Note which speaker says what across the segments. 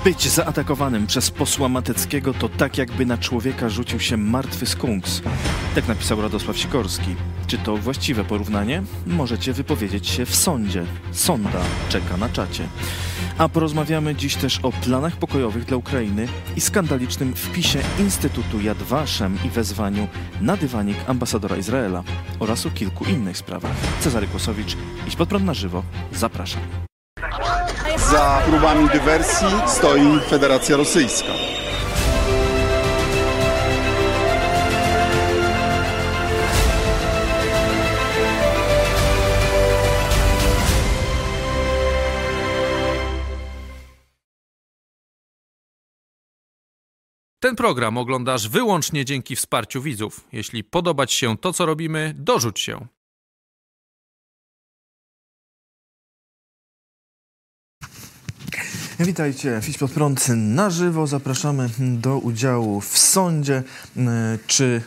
Speaker 1: Być zaatakowanym przez posła Mateckiego to tak, jakby na człowieka rzucił się martwy skunks. Tak napisał Radosław Sikorski. Czy to właściwe porównanie? Możecie wypowiedzieć się w sądzie. Sonda czeka na czacie. A porozmawiamy dziś też o planach pokojowych dla Ukrainy i skandalicznym wpisie Instytutu Yad Vashem i wezwaniu na dywanik ambasadora Izraela oraz o kilku innych sprawach. Cezary Kłosowicz, Idź Pod Prąd na żywo. Zapraszam.
Speaker 2: Za próbami dywersji stoi Federacja Rosyjska.
Speaker 3: Ten program oglądasz wyłącznie dzięki wsparciu widzów. Jeśli podoba Ci się to, co robimy, dorzuć się.
Speaker 1: Witajcie, Idź Pod Prąd na żywo. Zapraszamy do udziału w sądzie. Czy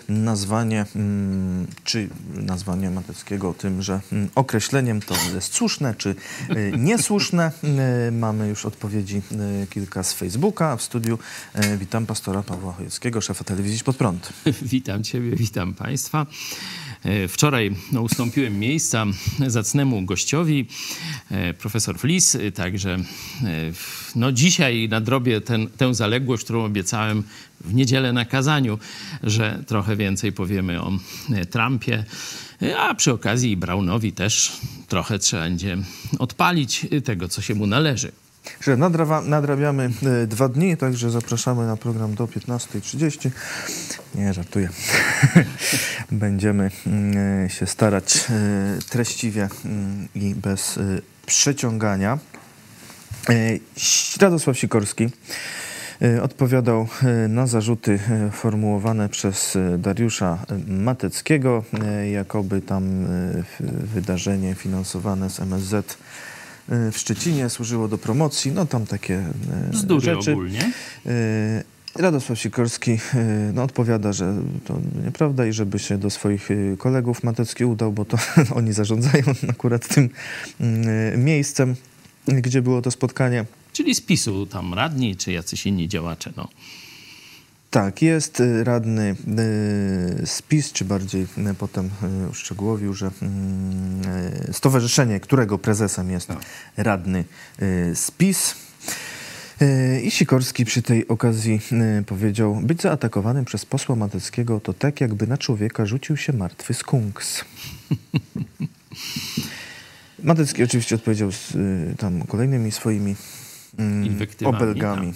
Speaker 1: nazwanie Mateckiego tymże określeniem to jest słuszne, czy niesłuszne? Mamy już odpowiedzi kilka z Facebooka. W studiu witam pastora Pawła Chojeckiego, szefa telewizji Idź Pod Prąd.
Speaker 4: Witam Ciebie, witam Państwa. Wczoraj ustąpiłem miejsca zacnemu gościowi, profesor Flis, także dzisiaj nadrobię tę zaległość, którą obiecałem w niedzielę na kazaniu, że trochę więcej powiemy o Trumpie, a przy okazji Brownowi też trochę trzeba będzie odpalić tego, co się mu należy.
Speaker 1: Że nadrabiamy 2 dni, także zapraszamy na program do 15:30. Nie, żartuję. Będziemy się starać treściwie i bez przeciągania. Radosław Sikorski odpowiadał na zarzuty formułowane przez Dariusza Mateckiego, jakoby tam wydarzenie finansowane z MSZ w Szczecinie służyło do promocji, tam takie
Speaker 4: bzdury
Speaker 1: rzeczy.
Speaker 4: Ogólnie.
Speaker 1: Radosław Sikorski odpowiada, że to nieprawda i żeby się do swoich kolegów Matecki udał, bo to oni zarządzają akurat tym miejscem, gdzie było to spotkanie.
Speaker 4: Czyli z PiS-u tam radni, czy jacyś inni działacze,
Speaker 1: Tak, jest radny z PiS, czy bardziej potem uszczegółowił, że stowarzyszenie, którego prezesem jest radny z PiS. I Sikorski przy tej okazji powiedział: być zaatakowanym przez posła Mateckiego to tak, jakby na człowieka rzucił się martwy skunks. Matecki oczywiście odpowiedział tam kolejnymi swoimi obelgami.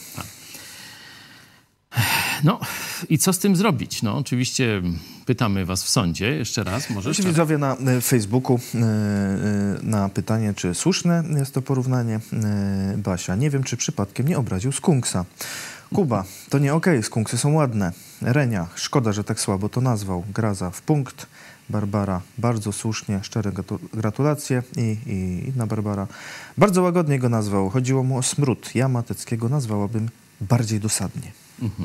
Speaker 4: I co z tym zrobić? Oczywiście pytamy was w sądzie jeszcze raz.
Speaker 1: Może widzowie na Facebooku na pytanie, czy słuszne jest to porównanie. Basia: nie wiem, czy przypadkiem nie obraził skunksa. Kuba: to nie okej, skunksy są ładne. Renia: szkoda, że tak słabo to nazwał. Graza: w punkt. Barbara: bardzo słusznie, szczere gratulacje. I inna Barbara: bardzo łagodnie go nazwał. Chodziło mu o smród. Ja Mateckiego nazwałabym bardziej dosadnie.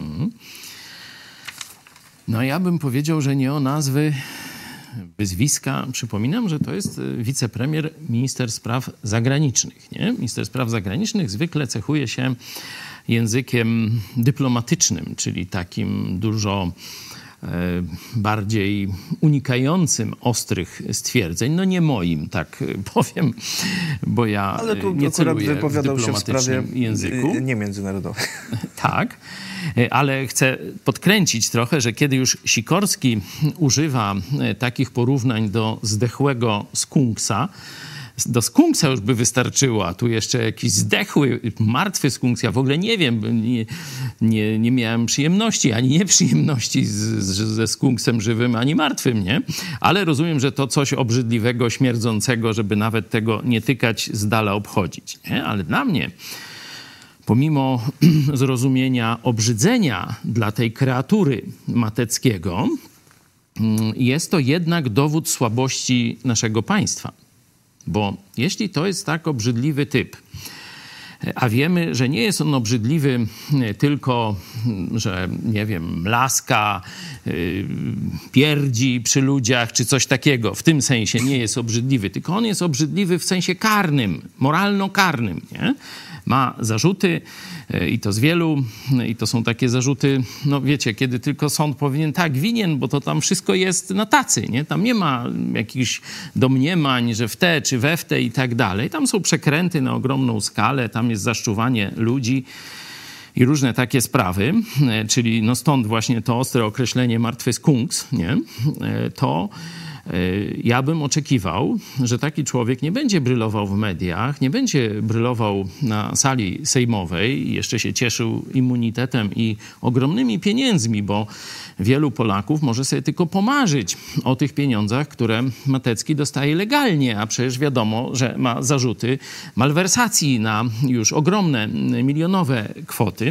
Speaker 4: Ja bym powiedział, że nie o nazwy, wyzwiska. Przypominam, że to jest wicepremier, minister spraw zagranicznych. Nie? Minister spraw zagranicznych zwykle cechuje się językiem dyplomatycznym, czyli takim dużo bardziej unikającym ostrych stwierdzeń. Nie moim, tak powiem, bo ja nie celuję w dyplomatycznym języku.
Speaker 1: Nie międzynarodowej.
Speaker 4: Tak, ale chcę podkręcić trochę, że kiedy już Sikorski używa takich porównań do zdechłego skunksa, do skunksa już by wystarczyło, a tu jeszcze jakiś zdechły, martwy skunks. Ja w ogóle nie wiem, nie miałem przyjemności, ani nieprzyjemności ze skunksem żywym, ani martwym, nie? Ale rozumiem, że to coś obrzydliwego, śmierdzącego, żeby nawet tego nie tykać, z dala obchodzić, nie? Ale dla mnie, pomimo zrozumienia obrzydzenia dla tej kreatury Mateckiego, jest to jednak dowód słabości naszego państwa. Bo jeśli to jest tak obrzydliwy typ, a wiemy, że nie jest on obrzydliwy tylko, że nie wiem, laska, pierdzi przy ludziach czy coś takiego, w tym sensie nie jest obrzydliwy, tylko on jest obrzydliwy w sensie karnym, moralno-karnym, nie? ma zarzuty i to z wielu, i to są takie zarzuty, no wiecie, kiedy tylko sąd powinien, tak, winien, bo to tam wszystko jest na tacy, nie? Tam nie ma jakichś domniemań, że w te czy we w te i tak dalej. Tam są przekręty na ogromną skalę, tam jest zaszczuwanie ludzi i różne takie sprawy, czyli no stąd właśnie to ostre określenie martwy skunks, nie? To ja bym oczekiwał, że taki człowiek nie będzie brylował w mediach, nie będzie brylował na sali sejmowej i jeszcze się cieszył immunitetem i ogromnymi pieniędzmi, bo wielu Polaków może sobie tylko pomarzyć o tych pieniądzach, które Matecki dostaje legalnie, a przecież wiadomo, że ma zarzuty malwersacji na już ogromne, milionowe kwoty.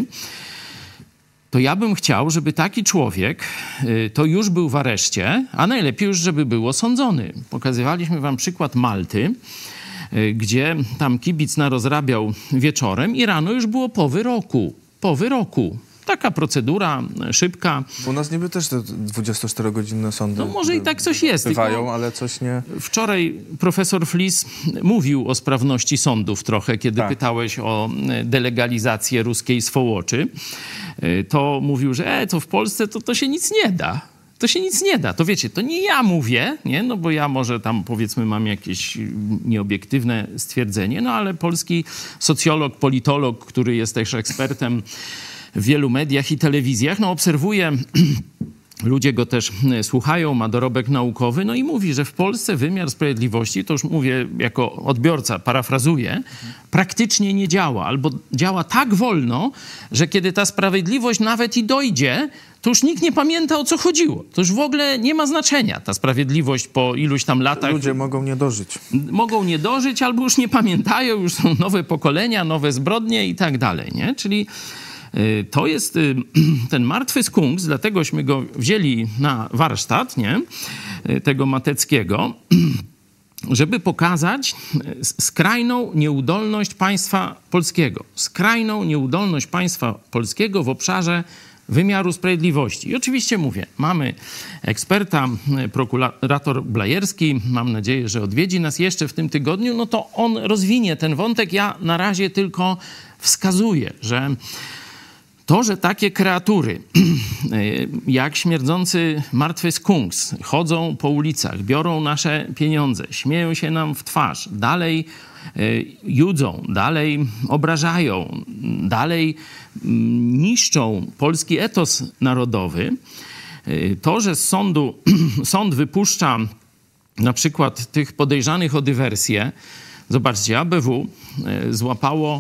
Speaker 4: To ja bym chciał, żeby taki człowiek to już był w areszcie, a najlepiej już, żeby był osądzony. Pokazywaliśmy wam przykład Malty, gdzie tam kibic narozrabiał wieczorem i rano już było po wyroku. Po wyroku. Taka procedura szybka.
Speaker 5: U nas niby też te 24-godzinne sądy
Speaker 4: no może i tak coś jest.
Speaker 5: Bywają, ale coś nie...
Speaker 4: Wczoraj profesor Flis mówił o sprawności sądów trochę, kiedy pytałeś o delegalizację ruskiej swołoczy. To mówił, że to w Polsce to się nic nie da. To się nic nie da. To wiecie, to nie ja mówię, nie? No bo ja może tam powiedzmy mam jakieś nieobiektywne stwierdzenie, no ale polski socjolog, politolog, który jest też ekspertem w wielu mediach i telewizjach, no obserwuje, ludzie go też słuchają, ma dorobek naukowy, no i mówi, że w Polsce wymiar sprawiedliwości, to już mówię jako odbiorca, parafrazuję, praktycznie nie działa, albo działa tak wolno, że kiedy ta sprawiedliwość nawet i dojdzie, to już nikt nie pamięta, o co chodziło. To już w ogóle nie ma znaczenia, ta sprawiedliwość po iluś tam latach.
Speaker 5: Ludzie mogą nie dożyć.
Speaker 4: Mogą nie dożyć, albo już nie pamiętają, już są nowe pokolenia, nowe zbrodnie i tak dalej, nie? Czyli to jest ten martwy skunks, dlategośmy go wzięli na warsztat, nie? Tego Mateckiego, żeby pokazać skrajną nieudolność państwa polskiego. Skrajną nieudolność państwa polskiego w obszarze wymiaru sprawiedliwości. I oczywiście mówię, mamy eksperta, prokurator Blajerski, mam nadzieję, że odwiedzi nas jeszcze w tym tygodniu, no to on rozwinie ten wątek. Ja na razie tylko wskazuję, że to, że takie kreatury jak śmierdzący martwy skunks chodzą po ulicach, biorą nasze pieniądze, śmieją się nam w twarz, dalej judzą, dalej obrażają, dalej niszczą polski etos narodowy, to, że z sądu sąd wypuszcza na przykład tych podejrzanych o dywersję, zobaczcie, ABW złapało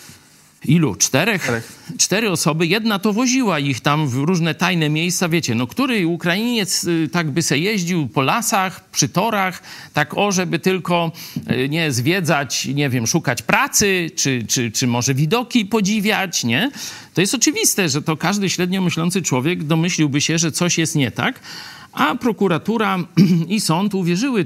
Speaker 4: ilu? Cztery osoby. Jedna to woziła ich tam w różne tajne miejsca. Wiecie, no który Ukrainiec tak by se jeździł po lasach, przy torach, tak żeby tylko nie zwiedzać, nie wiem, szukać pracy, czy może widoki podziwiać, nie? To jest oczywiste, że to każdy średnio myślący człowiek domyśliłby się, że coś jest nie tak. A prokuratura i sąd uwierzyły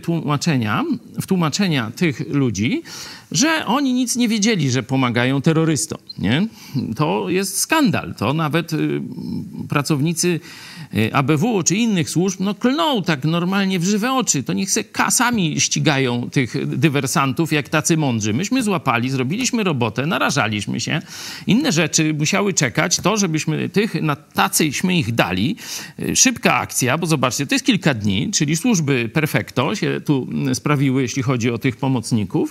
Speaker 4: w tłumaczenia tych ludzi, że oni nic nie wiedzieli, że pomagają terrorystom. Nie? To jest skandal. To nawet pracownicy ABW czy innych służb klną tak normalnie w żywe oczy. To niech se sami ścigają tych dywersantów jak tacy mądrzy. Myśmy złapali, zrobiliśmy robotę, narażaliśmy się. Inne rzeczy musiały czekać. To, żebyśmy na tacyśmy ich dali. Szybka akcja, bo zobaczcie, to jest kilka dni, czyli służby perfekto się tu sprawiły, jeśli chodzi o tych pomocników.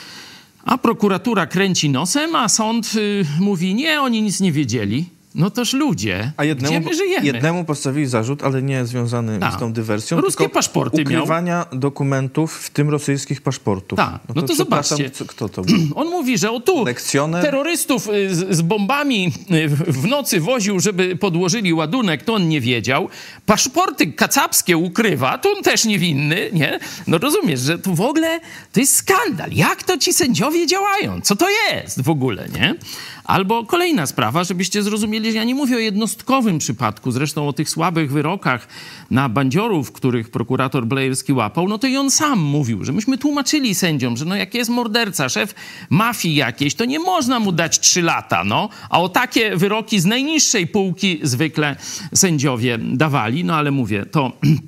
Speaker 4: A prokuratura kręci nosem, a sąd mówi, nie, oni nic nie wiedzieli. No toż ludzie, gdzie my żyjemy?
Speaker 5: Jednemu postawili zarzut, ale nie związany z tą dywersją,
Speaker 4: ruskie
Speaker 5: tylko
Speaker 4: paszporty
Speaker 5: ukrywania dokumentów, w tym rosyjskich paszportów.
Speaker 4: No to zobaczcie.
Speaker 5: Kto to był?
Speaker 4: On mówi, że terrorystów z bombami w nocy woził, żeby podłożyli ładunek, to on nie wiedział. Paszporty kacapskie ukrywa, to on też niewinny, nie? No rozumiesz, że tu w ogóle to jest skandal. Jak to ci sędziowie działają? Co to jest w ogóle, nie? Albo kolejna sprawa, żebyście zrozumieli, że ja nie mówię o jednostkowym przypadku, zresztą o tych słabych wyrokach na bandziorów, których prokurator Blajerski łapał, no to i on sam mówił, że myśmy tłumaczyli sędziom, że jak jest morderca, szef mafii jakiejś, to nie można mu dać 3 lata, a o takie wyroki z najniższej półki zwykle sędziowie dawali, ale mówię, to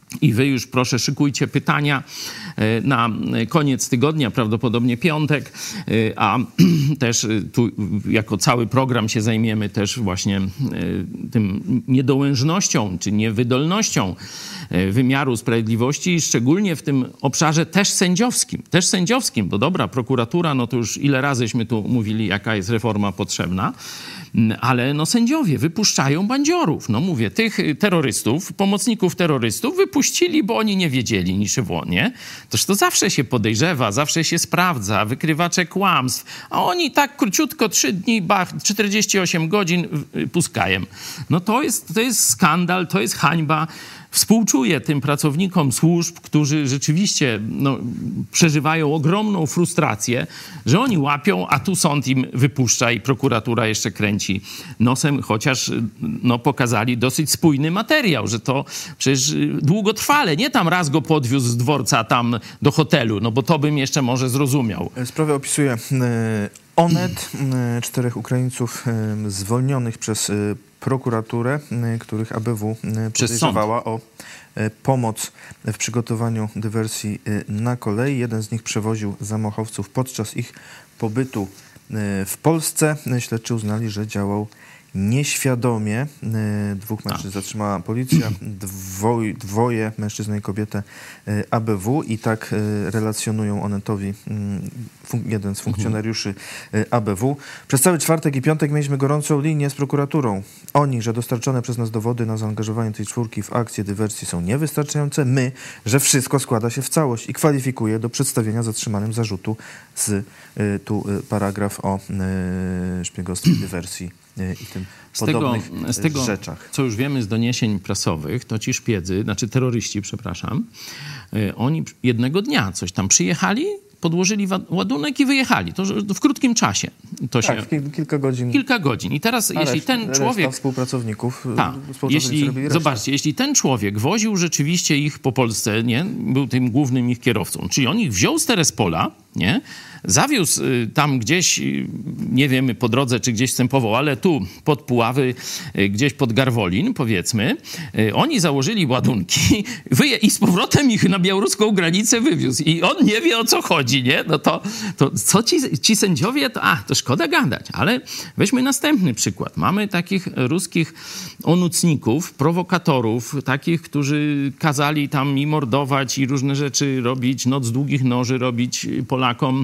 Speaker 4: I wy już proszę szykujcie pytania na koniec tygodnia, prawdopodobnie piątek, a też tu jako cały program się zajmiemy też właśnie tym niedołężnością czy niewydolnością wymiaru sprawiedliwości, szczególnie w tym obszarze też sędziowskim, bo dobra, prokuratura, no to już ile razyśmy tu mówili, jaka jest reforma potrzebna, ale no sędziowie wypuszczają bandziorów. No mówię, tych terrorystów, pomocników terrorystów wypuścili, bo oni nie wiedzieli niczego, nie? Toż to zawsze się podejrzewa, zawsze się sprawdza, wykrywacze kłamstw, a oni tak króciutko 3 dni, 48 godzin puskają. No to jest skandal, to jest hańba. Współczuję tym pracownikom służb, którzy rzeczywiście przeżywają ogromną frustrację, że oni łapią, a tu sąd im wypuszcza i prokuratura jeszcze kręci nosem, chociaż pokazali dosyć spójny materiał, że to przecież długotrwale, nie tam raz go podwiózł z dworca tam do hotelu, no bo to bym jeszcze może zrozumiał.
Speaker 5: Sprawę opisuje Onet, 4 Ukraińców zwolnionych przez prokuraturę, których ABW podejrzewała o pomoc w przygotowaniu dywersji na kolei. Jeden z nich przewoził zamachowców podczas ich pobytu w Polsce. Śledczy uznali, że działał nieświadomie. 2 mężczyzn zatrzymała policja, dwoje, mężczyznę i kobietę, ABW i tak relacjonują Onetowi jeden z funkcjonariuszy ABW. Przez cały czwartek i piątek mieliśmy gorącą linię z prokuraturą. Oni, że dostarczone przez nas dowody na zaangażowanie tej 4 w akcję dywersji są niewystarczające. My, że wszystko składa się w całość i kwalifikuje do przedstawienia zatrzymanym zarzutu tu paragraf o szpiegostwie, dywersji i tym podobnych rzeczach.
Speaker 4: Co już wiemy z doniesień prasowych, to ci szpiedzy, terroryści, oni jednego dnia coś tam przyjechali, podłożyli ładunek i wyjechali. To w krótkim czasie.
Speaker 5: Kilka godzin.
Speaker 4: Kilka godzin. I teraz, jeśli ten człowiek...
Speaker 5: współpracowników...
Speaker 4: Zobaczcie, jeśli ten człowiek woził rzeczywiście ich po Polsce, nie? Był tym głównym ich kierowcą, czyli on ich wziął z Terespola, nie? Zawiózł tam gdzieś, nie wiemy po drodze, czy gdzieś wstępował, ale tu pod Puławy, gdzieś pod Garwolin, powiedzmy, oni założyli ładunki i z powrotem ich na białoruską granicę wywiózł. I on nie wie, o co chodzi, nie? No to co ci sędziowie, to szkoda gadać. Ale weźmy następny przykład. Mamy takich ruskich onucników, prowokatorów, takich, którzy kazali tam i mordować, i różne rzeczy robić, noc długich noży robić Polakom.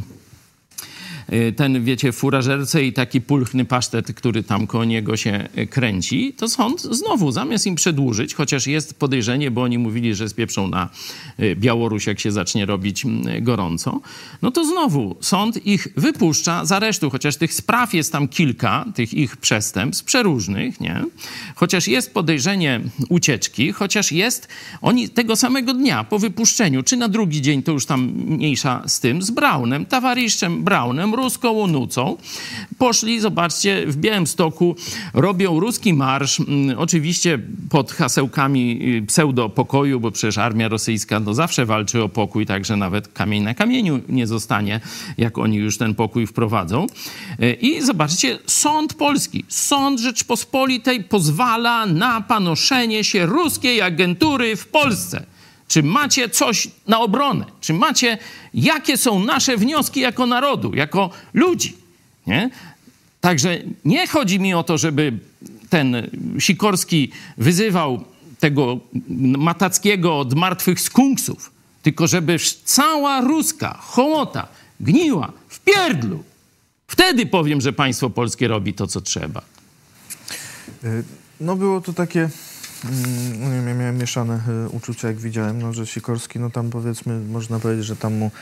Speaker 4: Ten, wiecie, w furażerce i taki pulchny pasztet, który tam koło niego się kręci, to sąd znowu, zamiast im przedłużyć, chociaż jest podejrzenie, bo oni mówili, że spieprzą na Białoruś, jak się zacznie robić gorąco, no to znowu sąd ich wypuszcza z aresztu, chociaż tych spraw jest tam kilka, tych ich przestępstw przeróżnych, nie? Chociaż jest podejrzenie ucieczki, chociaż oni tego samego dnia po wypuszczeniu, czy na drugi dzień, to już tam mniejsza z tym, z Braunem, towarzyszem Braunem, ruską onucą, poszli, zobaczcie, w Białymstoku robią ruski marsz, oczywiście pod hasełkami pseudo-pokoju, bo przecież armia rosyjska zawsze walczy o pokój, także nawet kamień na kamieniu nie zostanie, jak oni już ten pokój wprowadzą. I zobaczcie, sąd polski, sąd Rzeczpospolitej pozwala na panoszenie się ruskiej agentury w Polsce. Czy macie coś na obronę? Czy jakie są nasze wnioski jako narodu, jako ludzi? Nie? Także nie chodzi mi o to, żeby ten Sikorski wyzywał tego Matackiego od martwych skunksów, tylko żeby cała ruska hołota gniła w pierdlu. Wtedy powiem, że państwo polskie robi to, co trzeba.
Speaker 5: Było to takie... Ja miałem mieszane uczucia, jak widziałem, że Sikorski, tam powiedzmy, można powiedzieć, że tam mu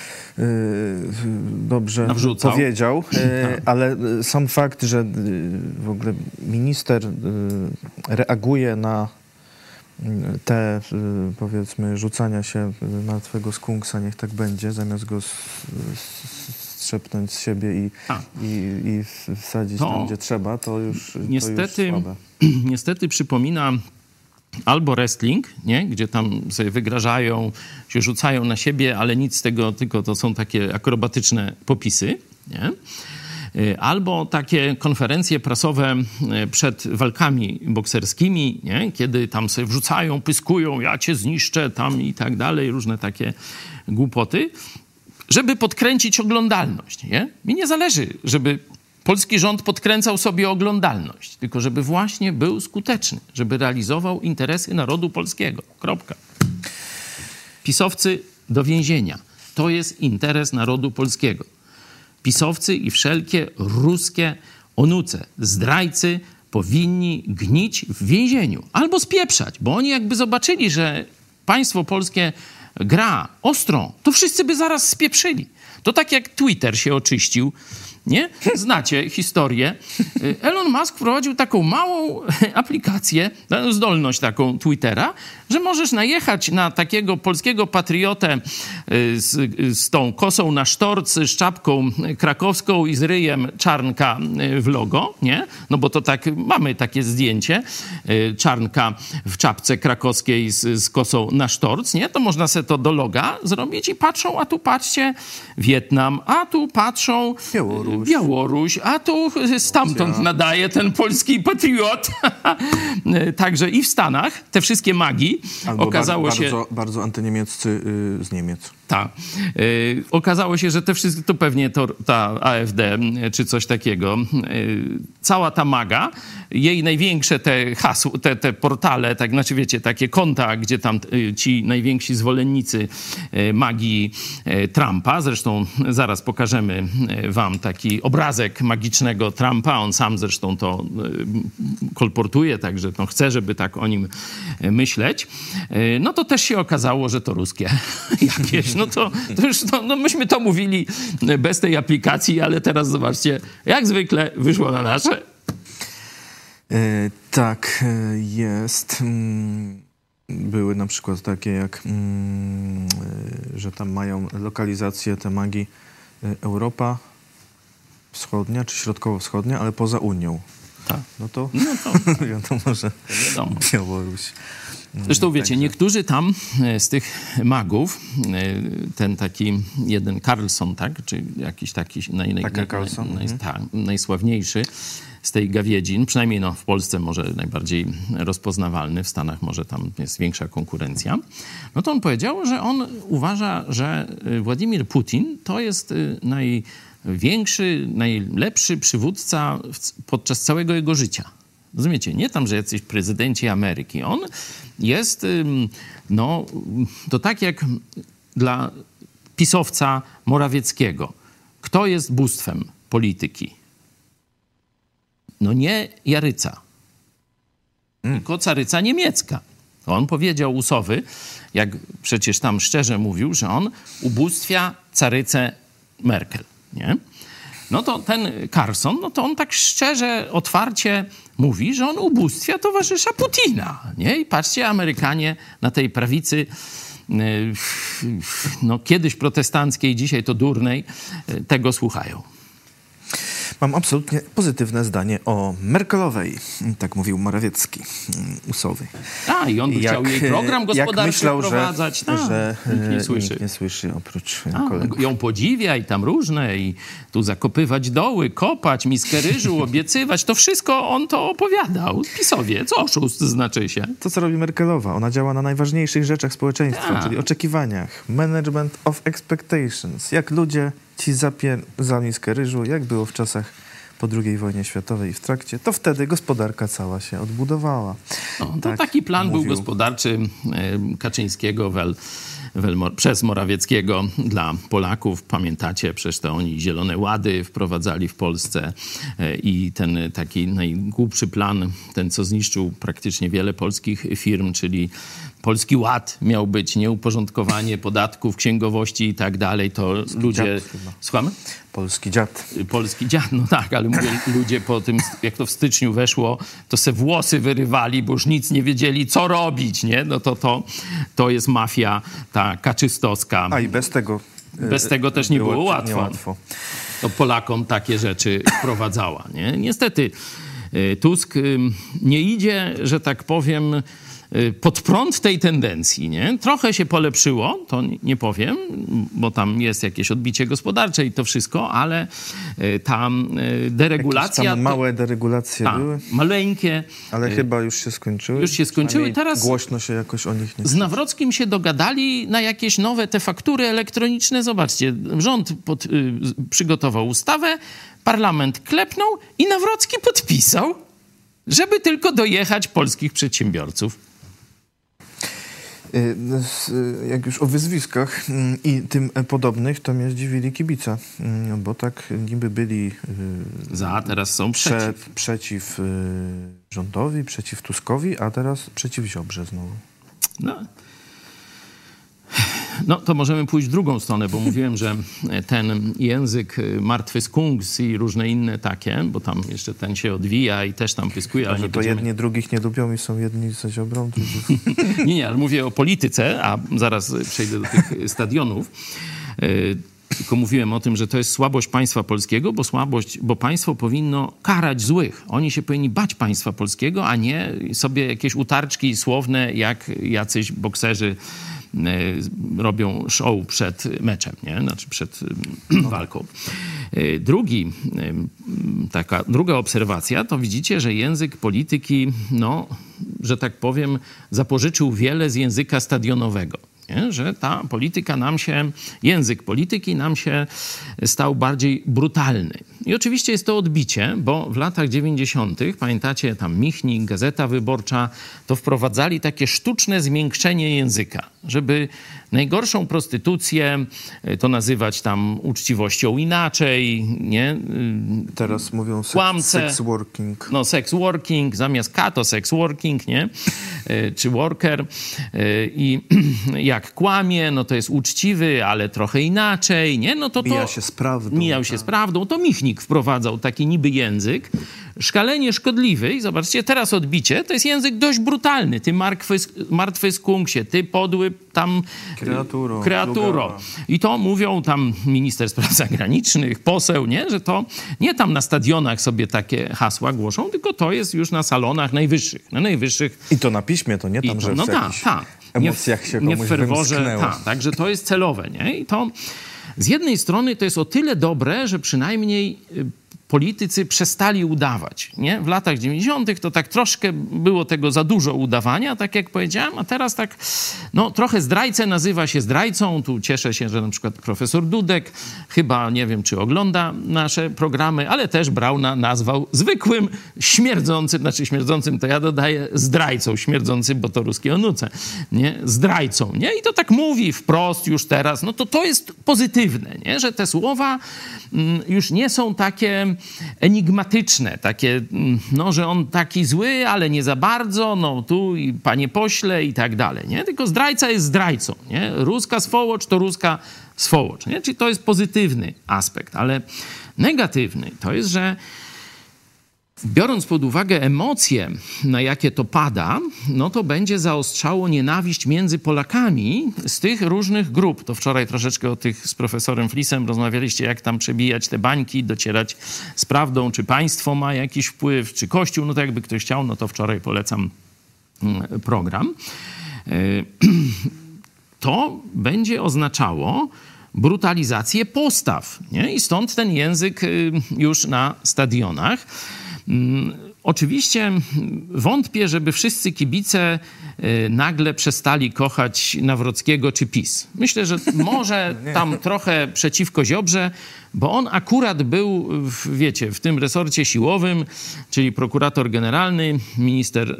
Speaker 5: dobrze
Speaker 4: nawrzucał.
Speaker 5: Powiedział, ale sam fakt, że w ogóle minister reaguje na te, powiedzmy, rzucania się martwego skunksa, niech tak będzie, zamiast go strzepnąć z siebie i wsadzić tam, gdzie trzeba, to już słabe.
Speaker 4: Niestety przypomina albo wrestling, nie? Gdzie tam sobie wygrażają, się rzucają na siebie, ale nic z tego, tylko to są takie akrobatyczne popisy, nie? Albo takie konferencje prasowe przed walkami bokserskimi, nie? Kiedy tam sobie wrzucają, pyskują, ja cię zniszczę tam i tak dalej, różne takie głupoty, żeby podkręcić oglądalność. Nie? Mi nie zależy, żeby polski rząd podkręcał sobie oglądalność, tylko żeby właśnie był skuteczny, żeby realizował interesy narodu polskiego. Kropka. PiS-owcy do więzienia. To jest interes narodu polskiego. PiS-owcy i wszelkie ruskie onuce, zdrajcy powinni gnić w więzieniu albo spieprzać, bo oni jakby zobaczyli, że państwo polskie gra ostro, to wszyscy by zaraz spieprzyli. To tak jak Twitter się oczyścił, nie? Znacie historię. Elon Musk wprowadził taką małą aplikację, zdolność taką Twittera, że możesz najechać na takiego polskiego patriotę z tą kosą na sztorc, z czapką krakowską i z ryjem Czarnka w logo, nie? No bo to tak, mamy takie zdjęcie Czarnka w czapce krakowskiej z kosą na sztorc, nie? To można sobie to do loga zrobić i patrzą, a tu patrzcie Wietnam, a tu patrzą Białoruś, a tu stamtąd nadaje ten polski patriot. Także i w Stanach te wszystkie magii okazało się...
Speaker 5: Bardzo antyniemieccy z Niemiec.
Speaker 4: Tak. Okazało się, że te wszystkie, to pewnie ta AfD czy coś takiego, cała ta maga, jej największe te hasła, te portale, tak, znaczy wiecie, takie konta, gdzie tam ci najwięksi zwolennicy magii Trumpa, zresztą zaraz pokażemy wam taki obrazek magicznego Trumpa, on sam zresztą to kolportuje, także no, chce, żeby tak o nim myśleć, no to też się okazało, że to ruskie jakieś. No to już no myśmy to mówili bez tej aplikacji, ale teraz zobaczcie, jak zwykle wyszło na nasze.
Speaker 5: Tak, jest. Były na przykład takie jak, że tam mają lokalizację te magii Europa Wschodnia czy Środkowo-Wschodnia, ale poza Unią.
Speaker 4: Tak.
Speaker 5: No to wiadomo, że Białoruś.
Speaker 4: Zresztą wiecie, niektórzy tam z tych magów, ten taki jeden Carlson, tak? Czy jakiś taki najsławniejszy z tej gawiedzin, przynajmniej no, w Polsce może najbardziej rozpoznawalny, w Stanach może tam jest większa konkurencja, no to on powiedział, że on uważa, że Władimir Putin to jest największy, najlepszy przywódca podczas całego jego życia. Rozumiecie? Nie tam, że jacyś prezydenci Ameryki. On jest, no, to tak jak dla pisowca Morawieckiego. Kto jest bóstwem polityki? No nie Jaryca, tylko caryca niemiecka. On powiedział Usowy, jak przecież tam szczerze mówił, że on ubóstwia carycę Merkel, nie? No to ten Carlson, no to on tak szczerze, otwarcie mówi, że on ubóstwia towarzysza Putina, nie? I patrzcie, Amerykanie na tej prawicy, no kiedyś protestanckiej, dzisiaj to durnej, tego słuchają.
Speaker 5: Mam absolutnie pozytywne zdanie o Merkelowej, tak mówił Morawiecki, Usowy.
Speaker 4: A, i on by chciał jej program gospodarczy wprowadzać.
Speaker 5: Że nikt nie słyszy oprócz kolegów.
Speaker 4: Ją podziwia i tam różne, i tu zakopywać doły, kopać, miskę ryżu, obiecywać. To wszystko on to opowiadał. Pisowiec, oszust znaczy się.
Speaker 5: To, co robi Merkelowa, ona działa na najważniejszych rzeczach społeczeństwa, czyli oczekiwaniach. Management of expectations. Jak ludzie ci za miskę ryżu, jak było w czasach po II wojnie światowej i w trakcie, to wtedy gospodarka cała się odbudowała.
Speaker 4: No, to tak taki plan był gospodarczy Kaczyńskiego przez Morawieckiego dla Polaków. Pamiętacie, przecież to oni Zielone Łady wprowadzali w Polsce i ten taki najgłupszy plan, ten co zniszczył praktycznie wiele polskich firm, czyli Polski Ład miał być, nieuporządkowanie podatków, księgowości i tak dalej, to Polski ludzie... Słuchamy?
Speaker 5: Polski dziad.
Speaker 4: Polski dziad, no tak, ale mówię, ludzie po tym, jak to w styczniu weszło, to se włosy wyrywali, bo już nic nie wiedzieli, co robić, nie? No to jest mafia ta kaczystowska.
Speaker 5: A i bez tego...
Speaker 4: Bez tego też nie było łatwo. To Polakom takie rzeczy wprowadzała, nie? Niestety Tusk nie idzie, że tak powiem, pod prąd tej tendencji, nie? Trochę się polepszyło, to nie powiem, bo tam jest jakieś odbicie gospodarcze i to wszystko, ale ta deregulacja...
Speaker 5: Jakieś tam małe deregulacje były.
Speaker 4: Maleńkie.
Speaker 5: Ale chyba już się skończyły.
Speaker 4: Już się skończyły. Teraz
Speaker 5: głośno się jakoś o nich nie...
Speaker 4: Z Nawrockim się dogadali na jakieś nowe te faktury elektroniczne. Zobaczcie, rząd przygotował ustawę, parlament klepnął i Nawrocki podpisał, żeby tylko dojechać polskich przedsiębiorców.
Speaker 5: Jak już o wyzwiskach i tym podobnych, to mnie zdziwili kibice, bo tak niby byli
Speaker 4: teraz są
Speaker 5: przeciw rządowi, przeciw Tuskowi, a teraz przeciw Ziobrze znowu.
Speaker 4: No, to możemy pójść w drugą stronę, bo mówiłem, że ten język martwy skunks i różne inne takie, bo tam jeszcze ten się odwija i też tam pyskuje. Ale
Speaker 5: że to jedni drugich nie lubią i są jedni za Ziobrą?
Speaker 4: Nie, ale mówię o polityce, a zaraz przejdę do tych stadionów. Tylko mówiłem o tym, że to jest słabość państwa polskiego, bo państwo powinno karać złych. Oni się powinni bać państwa polskiego, a nie sobie jakieś utarczki słowne, jak jacyś bokserzy robią show przed meczem, nie? Znaczy przed walką. Druga obserwacja, to widzicie, że język polityki, że tak powiem, zapożyczył wiele z języka stadionowego. Nie? Że język polityki nam się stał bardziej brutalny. I oczywiście jest to odbicie, bo w latach 90., pamiętacie, tam Michnik, Gazeta Wyborcza, to wprowadzali takie sztuczne zmiękczenie języka, żeby najgorszą prostytucję to nazywać tam uczciwością inaczej, nie?
Speaker 5: Teraz mówią sex working.
Speaker 4: No, sex working, zamiast K to sex working, nie? Czy worker. I jak kłamie, no to jest uczciwy, ale trochę inaczej, nie? No to
Speaker 5: Mija się z prawdą.
Speaker 4: Mijał się z prawdą. To Michnik wprowadzał taki niby język. Szkalenie szkodliwy. I zobaczcie, teraz odbicie. To jest język dość brutalny. Ty martwy skunksie, ty podły tam kreaturo. I to mówią tam minister spraw zagranicznych, poseł, nie? Że to nie tam na stadionach sobie takie hasła głoszą, tylko to jest już na salonach najwyższych. Na najwyższych.
Speaker 5: I to na piśmie, to nie tam, że w jakichś emocjach się komuś wymsknęło.
Speaker 4: Także to jest celowe, nie? I to z jednej strony to jest o tyle dobre, że przynajmniej politycy przestali udawać, nie? W latach 90. to tak troszkę było tego za dużo udawania, tak jak powiedziałem, a teraz tak, trochę zdrajcę nazywa się zdrajcą. Tu cieszę się, że na przykład profesor Dudek chyba, nie wiem, czy ogląda nasze programy, ale też Brauna nazwał zwykłym, śmierdzącym to ja dodaję zdrajcą, śmierdzącym, bo to ruskie onuce, nie? Zdrajcą, nie? I to tak mówi wprost już teraz, to jest pozytywne, nie? Że te słowa już nie są takie enigmatyczne, takie, że on taki zły, ale nie za bardzo, tu i panie pośle i tak dalej, nie? Tylko zdrajca jest zdrajcą, nie? Ruska swołocz to ruska swołocz, nie? Czyli to jest pozytywny aspekt, ale negatywny to jest, że biorąc pod uwagę emocje, na jakie to pada, to będzie zaostrzało nienawiść między Polakami z tych różnych grup. To wczoraj troszeczkę o tych z profesorem Flisem rozmawialiście, jak tam przebijać te bańki, docierać z prawdą, czy państwo ma jakiś wpływ, czy Kościół, to jakby ktoś chciał, to wczoraj polecam program. To będzie oznaczało brutalizację postaw, nie? I stąd ten język już na stadionach. Oczywiście wątpię, żeby wszyscy kibice nagle przestali kochać Nawrockiego czy PiS. Myślę, że może tam trochę przeciwko Ziobrze, bo on akurat był, w tym resorcie siłowym, czyli prokurator generalny, minister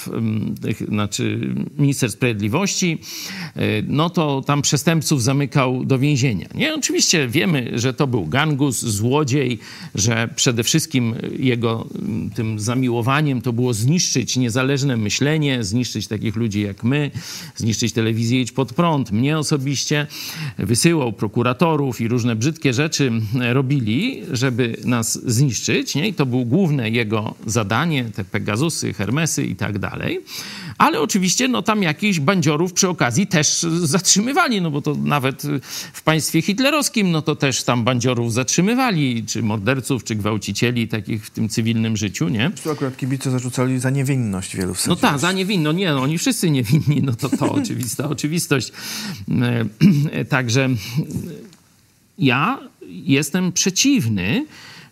Speaker 4: sprawiedliwości, to tam przestępców zamykał do więzienia. Nie? Oczywiście wiemy, że to był gangus, złodziej, że przede wszystkim jego tym zamiłowaniem to było zniszczyć niezależne myślenie, zniszczyć takich ludzi jak my, zniszczyć telewizję Idź Pod Prąd. Mnie osobiście wysyłał prokuratorów i różne brzydkie rzeczy robili, żeby nas zniszczyć, nie? I to było główne jego zadanie, te Pegasusy, Hermesy i tak dalej. Ale oczywiście no, tam jakichś bandziorów przy okazji też zatrzymywali, no bo to nawet w państwie hitlerowskim, no to też tam bandziorów zatrzymywali, czy morderców, czy gwałcicieli, takich w tym cywilnym życiu, nie?
Speaker 5: Tu akurat kibice zarzucali za niewinność wielu
Speaker 4: No tak, za niewinność. No nie, no oni wszyscy niewinni, no to oczywista oczywistość. Także ja jestem przeciwny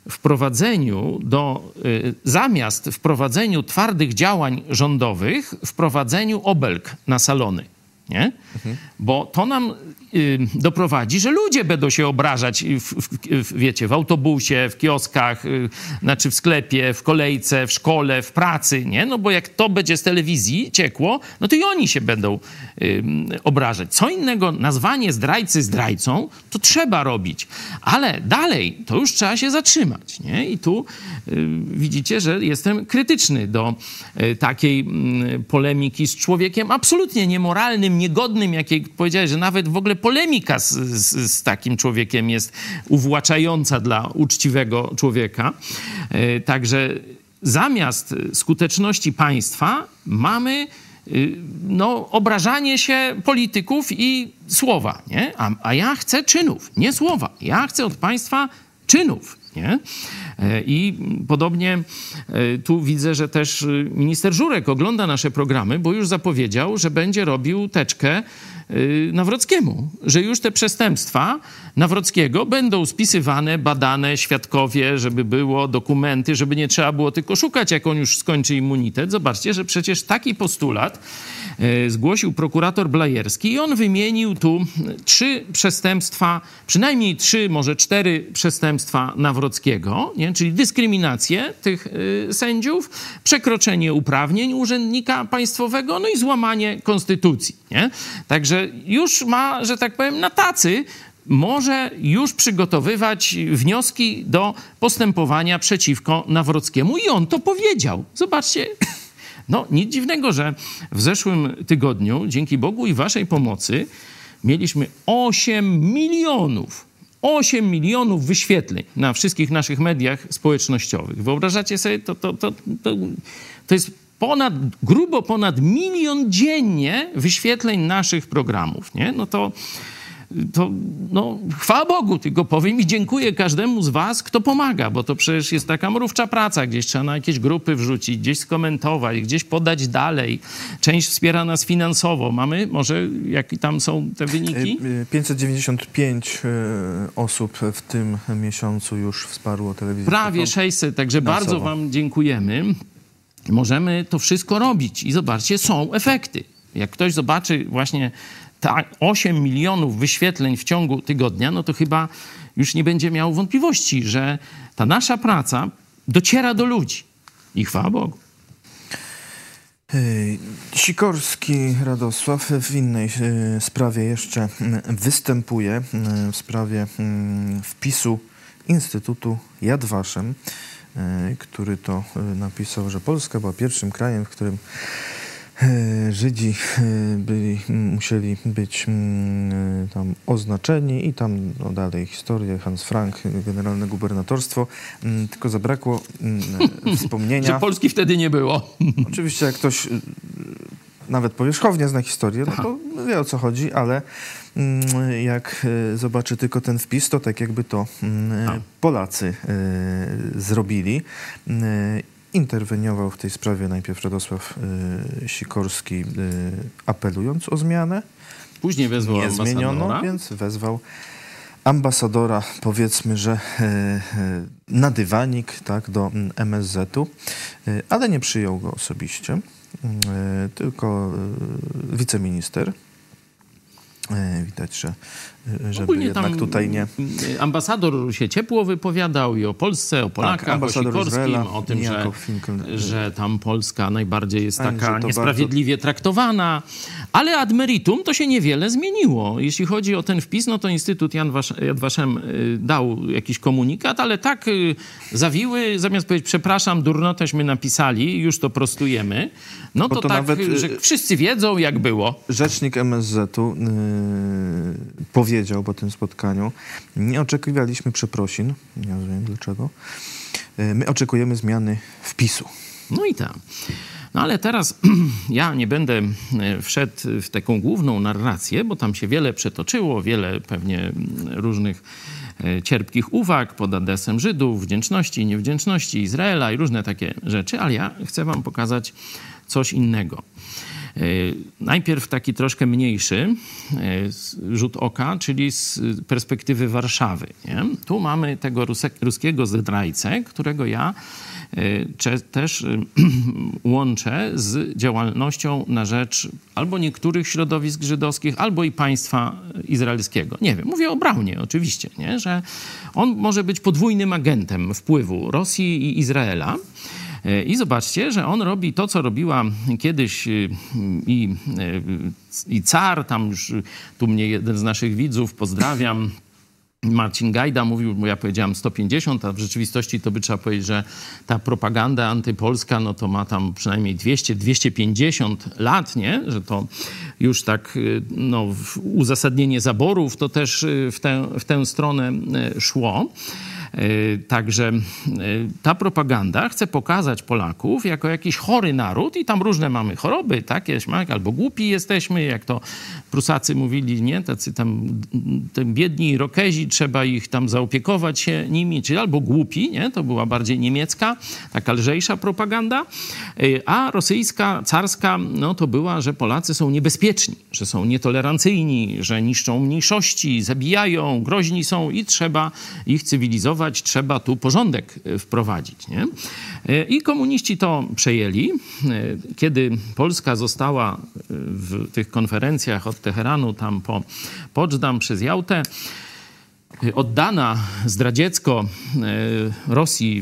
Speaker 4: zamiast wprowadzeniu twardych działań rządowych, wprowadzeniu obelg na salony. Nie? Bo to nam doprowadzi, że ludzie będą się obrażać wiecie, w autobusie, w kioskach, znaczy w sklepie, w kolejce, w szkole, w pracy, nie? No bo jak to będzie z telewizji ciekło, no to i oni się będą obrażać. Co innego, nazwanie zdrajcy zdrajcą, to trzeba robić. Ale dalej to już trzeba się zatrzymać, nie? I tu widzicie, że jestem krytyczny do takiej polemiki z człowiekiem absolutnie niemoralnym, niegodnym, jakiej powiedziałeś, że nawet w ogóle polemika z takim człowiekiem jest uwłaczająca dla uczciwego człowieka. Także zamiast skuteczności państwa mamy no, obrażanie się polityków i słowa, nie? A ja chcę czynów, nie słowa. Ja chcę od państwa czynów, nie? I podobnie tu widzę, że też minister Żurek ogląda nasze programy, bo już zapowiedział, że będzie robił teczkę Nawrockiemu, że już te przestępstwa Nawrockiego będą spisywane, badane, świadkowie, żeby było dokumenty, żeby nie trzeba było tylko szukać, jak on już skończy immunitet. Zobaczcie, że przecież taki postulat zgłosił prokurator Blajerski i on wymienił tu 3 przestępstwa, przynajmniej 3, może 4 przestępstwa Nawrockiego, nie? Czyli dyskryminację tych sędziów, przekroczenie uprawnień urzędnika państwowego, no i złamanie konstytucji, nie? Także już ma, że tak powiem, na tacy, może już przygotowywać wnioski do postępowania przeciwko Nawrockiemu. I on to powiedział. Zobaczcie, no nic dziwnego, że w zeszłym tygodniu, dzięki Bogu i waszej pomocy, mieliśmy 8 milionów wyświetleń na wszystkich naszych mediach społecznościowych. Wyobrażacie sobie, to jest grubo ponad 1 milion dziennie wyświetleń naszych programów, nie? No to chwała Bogu, tylko powiem i dziękuję każdemu z was, kto pomaga, bo to przecież jest taka mrówcza praca, gdzieś trzeba na jakieś grupy wrzucić, gdzieś skomentować, gdzieś podać dalej. Część wspiera nas finansowo. Mamy może, jakie tam są te wyniki?
Speaker 5: 595 osób w tym miesiącu już wsparło telewizję.
Speaker 4: Prawie 600, także bardzo wam dziękujemy. Możemy to wszystko robić i zobaczcie, są efekty. Jak ktoś zobaczy właśnie 8 milionów wyświetleń w ciągu tygodnia, no to chyba już nie będzie miał wątpliwości, że ta nasza praca dociera do ludzi. I chwała Bogu.
Speaker 5: Sikorski Radosław w innej sprawie jeszcze występuje, w sprawie wpisu Instytutu Yad Vashem, który to napisał, że Polska była pierwszym krajem, w którym Żydzi musieli być tam oznaczeni i tam dalej historię, Hans Frank, generalne gubernatorstwo, tylko zabrakło wspomnienia.
Speaker 4: Że Polski wtedy nie było.
Speaker 5: Oczywiście jak ktoś nawet powierzchownie zna historię, no to wie o co chodzi, ale jak zobaczy tylko ten wpis, to tak jakby to Polacy zrobili. Interweniował w tej sprawie najpierw Radosław Sikorski, apelując o zmianę.
Speaker 4: Później wezwał ambasadora.
Speaker 5: Nie zmieniono, więc wezwał ambasadora, powiedzmy, że na dywanik, tak, do MSZ-u, ale nie przyjął go osobiście, tylko wiceminister. Widać, że żeby jednak tutaj nie...
Speaker 4: Ambasador się ciepło wypowiadał i o Polsce, o Polakach, o Sikorskim, Izraela, o tym, że tam Polska najbardziej jest taka niesprawiedliwie traktowana. Ale ad meritum to się niewiele zmieniło. Jeśli chodzi o ten wpis, no to Instytut Yad Vashem dał jakiś komunikat, ale tak zawiły, zamiast powiedzieć przepraszam, durnoteśmy napisali, już to prostujemy, no to tak, nawet, że wszyscy wiedzą, jak było.
Speaker 5: Rzecznik MSZ-u powiedział po tym spotkaniu, nie oczekiwaliśmy przeprosin, nie rozumiem dlaczego, my oczekujemy zmiany wpisu.
Speaker 4: No i tak. No ale teraz ja nie będę wszedł w taką główną narrację, bo tam się wiele przetoczyło, wiele pewnie różnych cierpkich uwag pod adresem Żydów, wdzięczności, niewdzięczności Izraela i różne takie rzeczy, ale ja chcę wam pokazać coś innego. Najpierw taki troszkę mniejszy rzut oka, czyli z perspektywy Warszawy. Nie? Tu mamy tego ruskiego zdrajcę, którego ja też łączę z działalnością na rzecz albo niektórych środowisk żydowskich, albo i państwa izraelskiego. Nie wiem, mówię o Braunie oczywiście, nie? Że on może być podwójnym agentem wpływu Rosji i Izraela. I zobaczcie, że on robi to, co robiła kiedyś i car, tam już tu mnie jeden z naszych widzów, pozdrawiam, Marcin Gajda mówił, bo ja powiedziałem 150, a w rzeczywistości to by trzeba powiedzieć, że ta propaganda antypolska, no to ma tam przynajmniej 200-250 lat, nie? Że to już tak, no, uzasadnienie zaborów to też w tę stronę szło. Także ta propaganda chce pokazać Polaków jako jakiś chory naród i tam różne mamy choroby, takie, albo głupi jesteśmy, jak to Prusacy mówili, nie? Tacy tam biedni Irokezi, trzeba ich tam zaopiekować się nimi, czyli albo głupi, nie? To była bardziej niemiecka, taka lżejsza propaganda, a rosyjska, carska, no to była, że Polacy są niebezpieczni, że są nietolerancyjni, że niszczą mniejszości, zabijają, groźni są i trzeba ich cywilizować, trzeba tu porządek wprowadzić. Nie? I komuniści to przejęli. Kiedy Polska została w tych konferencjach od Teheranu tam po Poczdam przez Jałtę oddana zdradziecko Rosji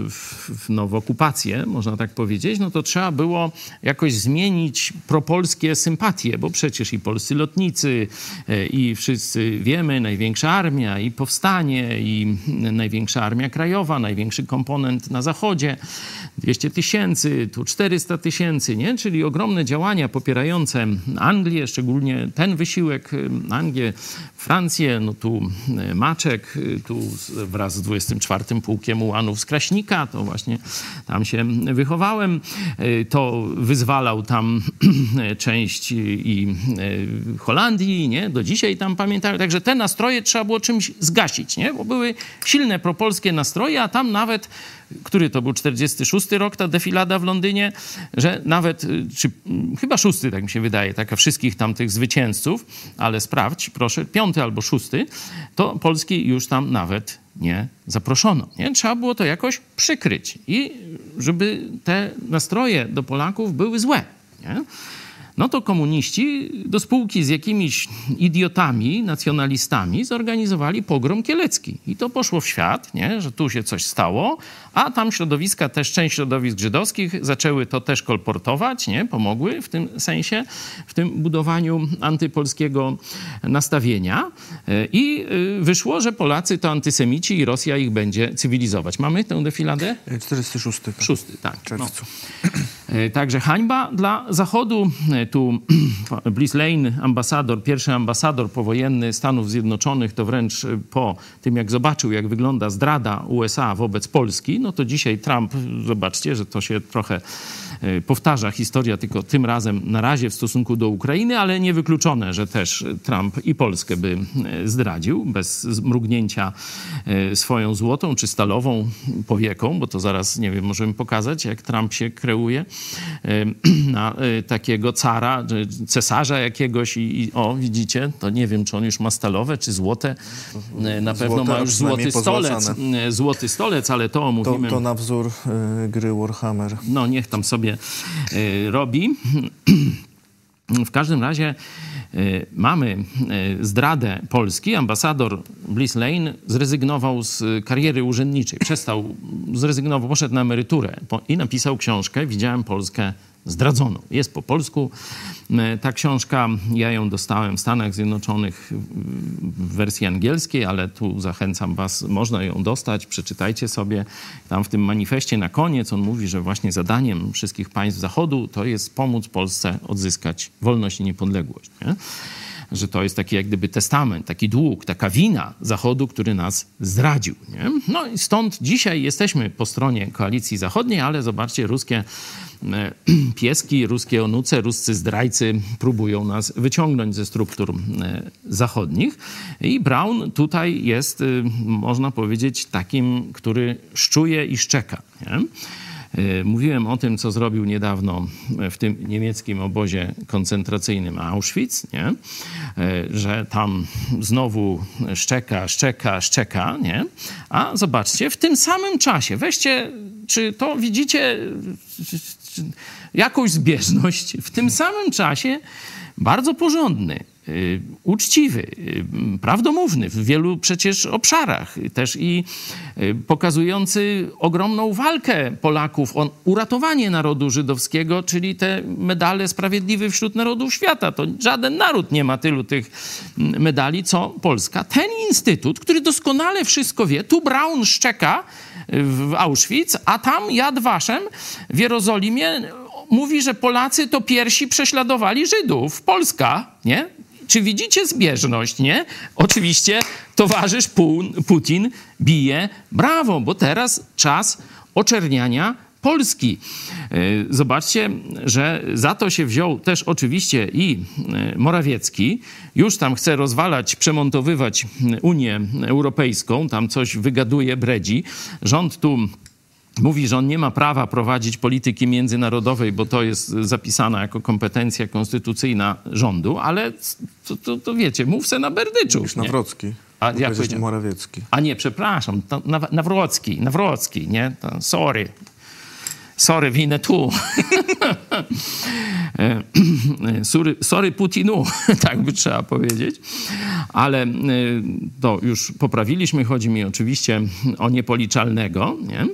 Speaker 4: w okupację, można tak powiedzieć, no to trzeba było jakoś zmienić propolskie sympatie, bo przecież i polscy lotnicy, i wszyscy wiemy, największa armia, i powstanie, i największa armia krajowa, największy komponent na zachodzie, 200 000, tu 400 000, nie? Czyli ogromne działania popierające Anglię, szczególnie ten wysiłek, Anglię, Francję, no tu Maczek, tu wraz z 24. Pułkiem Ułanów z Kraśnika, to właśnie tam się wychowałem, to wyzwalał tam część i Holandii, nie? Do dzisiaj tam pamiętają, także te nastroje trzeba było czymś zgasić, nie? Bo były silne propolskie nastroje, a tam nawet, który to był 46 rok, ta defilada w Londynie, że nawet, czy chyba 6, tak mi się wydaje, taka wszystkich tam tych zwycięzców, ale sprawdź, proszę, 5 albo 6, to Polski już tam nawet nie zaproszono. Nie? Trzeba było to jakoś przykryć i żeby te nastroje do Polaków były złe. Nie? No to komuniści do spółki z jakimiś idiotami, nacjonalistami zorganizowali pogrom kielecki. I to poszło w świat, nie? Że tu się coś stało, a tam środowiska, też część środowisk żydowskich zaczęły to też kolportować, nie? Pomogły w tym sensie, w tym budowaniu antypolskiego nastawienia. I wyszło, że Polacy to antysemici i Rosja ich będzie cywilizować. Mamy tę defiladę?
Speaker 5: 46.
Speaker 4: 6, tak.
Speaker 5: Czerwcu.
Speaker 4: No. Także hańba dla Zachodu. Tu Bliss Lane, pierwszy ambasador powojenny Stanów Zjednoczonych, to wręcz po tym, jak zobaczył, jak wygląda zdrada USA wobec Polski, no to dzisiaj Trump, zobaczcie, że to się trochę powtarza historia, tylko tym razem na razie w stosunku do Ukrainy, ale niewykluczone, że też Trump i Polskę by zdradził bez mrugnięcia swoją złotą czy stalową powieką, bo to zaraz, nie wiem, możemy pokazać, jak Trump się kreuje na takiego cara, cesarza jakiegoś i o, widzicie, to nie wiem, czy on już ma stalowe, czy złote. Na pewno
Speaker 5: Złote,
Speaker 4: ma już złoty stolec, ale to omówimy.
Speaker 5: To na wzór gry Warhammer.
Speaker 4: No, niech tam sobie robi. W każdym razie mamy zdradę Polski. Ambasador Bliss Lane zrezygnował z kariery urzędniczej. Zrezygnował, poszedł na emeryturę i napisał książkę Widziałem Polskę zdradzoną. Jest po polsku ta książka. Ja ją dostałem w Stanach Zjednoczonych w wersji angielskiej, ale tu zachęcam was, można ją dostać, przeczytajcie sobie. Tam w tym manifestie na koniec on mówi, że właśnie zadaniem wszystkich państw Zachodu to jest pomóc Polsce odzyskać wolność i niepodległość. Nie? że to jest taki jak gdyby testament, taki dług, taka wina Zachodu, który nas zdradził. Nie? No i stąd dzisiaj jesteśmy po stronie koalicji zachodniej, ale zobaczcie, ruskie pieski, ruskie onuce, ruscy zdrajcy próbują nas wyciągnąć ze struktur zachodnich. I Braun tutaj jest, można powiedzieć, takim, który szczuje i szczeka. Nie? Mówiłem o tym, co zrobił niedawno w tym niemieckim obozie koncentracyjnym Auschwitz, nie? Że tam znowu szczeka, nie? A zobaczcie, w tym samym czasie, weźcie, czy to widzicie jakąś zbieżność, w tym samym czasie bardzo porządny, uczciwy, prawdomówny w wielu przecież obszarach, też i pokazujący ogromną walkę Polaków o uratowanie narodu żydowskiego, czyli te medale Sprawiedliwy wśród Narodów Świata. To żaden naród nie ma tylu tych medali, co Polska. Ten instytut, który doskonale wszystko wie, tu Braun szczeka w Auschwitz, a tam Yad Vashem w Jerozolimie mówi, że Polacy to pierwsi prześladowali Żydów. Polska, nie? Czy widzicie zbieżność, nie? Oczywiście towarzysz Putin bije brawo, bo teraz czas oczerniania Polski. Zobaczcie, że za to się wziął też oczywiście i Morawiecki. Już tam chce rozwalać, przemontowywać Unię Europejską, tam coś wygaduje, bredzi. Rząd tu mówi, że on nie ma prawa prowadzić polityki międzynarodowej, bo to jest zapisana jako kompetencja konstytucyjna rządu, ale to wiecie, mów se na berdyczu.
Speaker 5: Mówisz Nawrocki.
Speaker 4: A jak powiedziałem?
Speaker 5: Morawiecki.
Speaker 4: A nie, przepraszam, to Nawrocki, nie? To sorry, winę tu. Sorry Putinu, tak by trzeba powiedzieć. Ale to już poprawiliśmy. Chodzi mi oczywiście o niepoliczalnego, nie?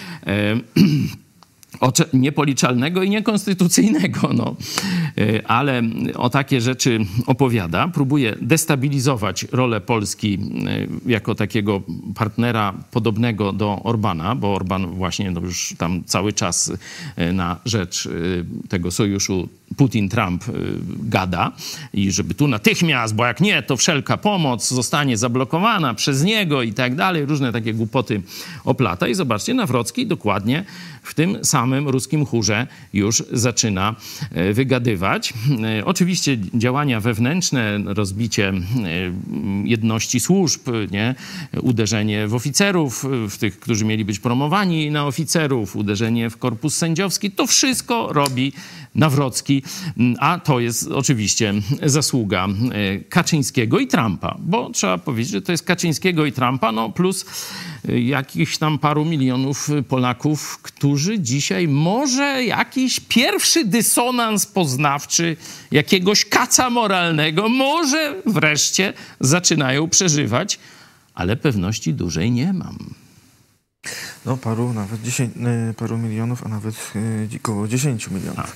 Speaker 4: Niepoliczalnego i niekonstytucyjnego, no. Ale o takie rzeczy opowiada. Próbuje destabilizować rolę Polski jako takiego partnera podobnego do Orbana, bo Orban właśnie już tam cały czas na rzecz tego sojuszu Putin-Trump gada i żeby tu natychmiast, bo jak nie, to wszelka pomoc zostanie zablokowana przez niego i tak dalej. Różne takie głupoty oplata. I zobaczcie, Nawrocki dokładnie w tym samym ruskim chórze już zaczyna wygadywać. Oczywiście działania wewnętrzne, rozbicie jedności służb, nie? Uderzenie w oficerów, w tych, którzy mieli być promowani na oficerów, uderzenie w korpus sędziowski, to wszystko robi Nawrocki, a to jest oczywiście zasługa Kaczyńskiego i Trumpa, bo trzeba powiedzieć, że to jest Kaczyńskiego i Trumpa, no plus jakichś tam paru milionów Polaków, którzy dzisiaj może jakiś pierwszy dysonans poznawczy, jakiegoś kaca moralnego, może wreszcie zaczynają przeżywać, ale pewności dużej nie mam.
Speaker 5: No paru milionów, a nawet około 10 milionów.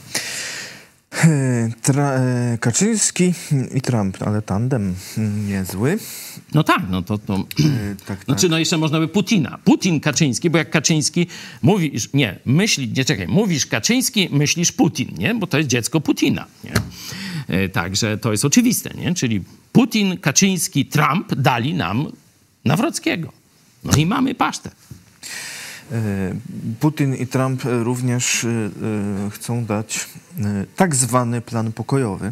Speaker 5: Kaczyński i Trump, ale tandem niezły.
Speaker 4: No tak, no to
Speaker 5: tak.
Speaker 4: Znaczy, no jeszcze można by Putina. Putin, Kaczyński, bo jak Kaczyński mówisz, mówisz Kaczyński, myślisz Putin, nie? Bo to jest dziecko Putina, nie? Także to jest oczywiste, nie? Czyli Putin, Kaczyński, Trump dali nam Nawrockiego. No i mamy pasztę.
Speaker 5: Putin i Trump również chcą dać tak zwany plan pokojowy.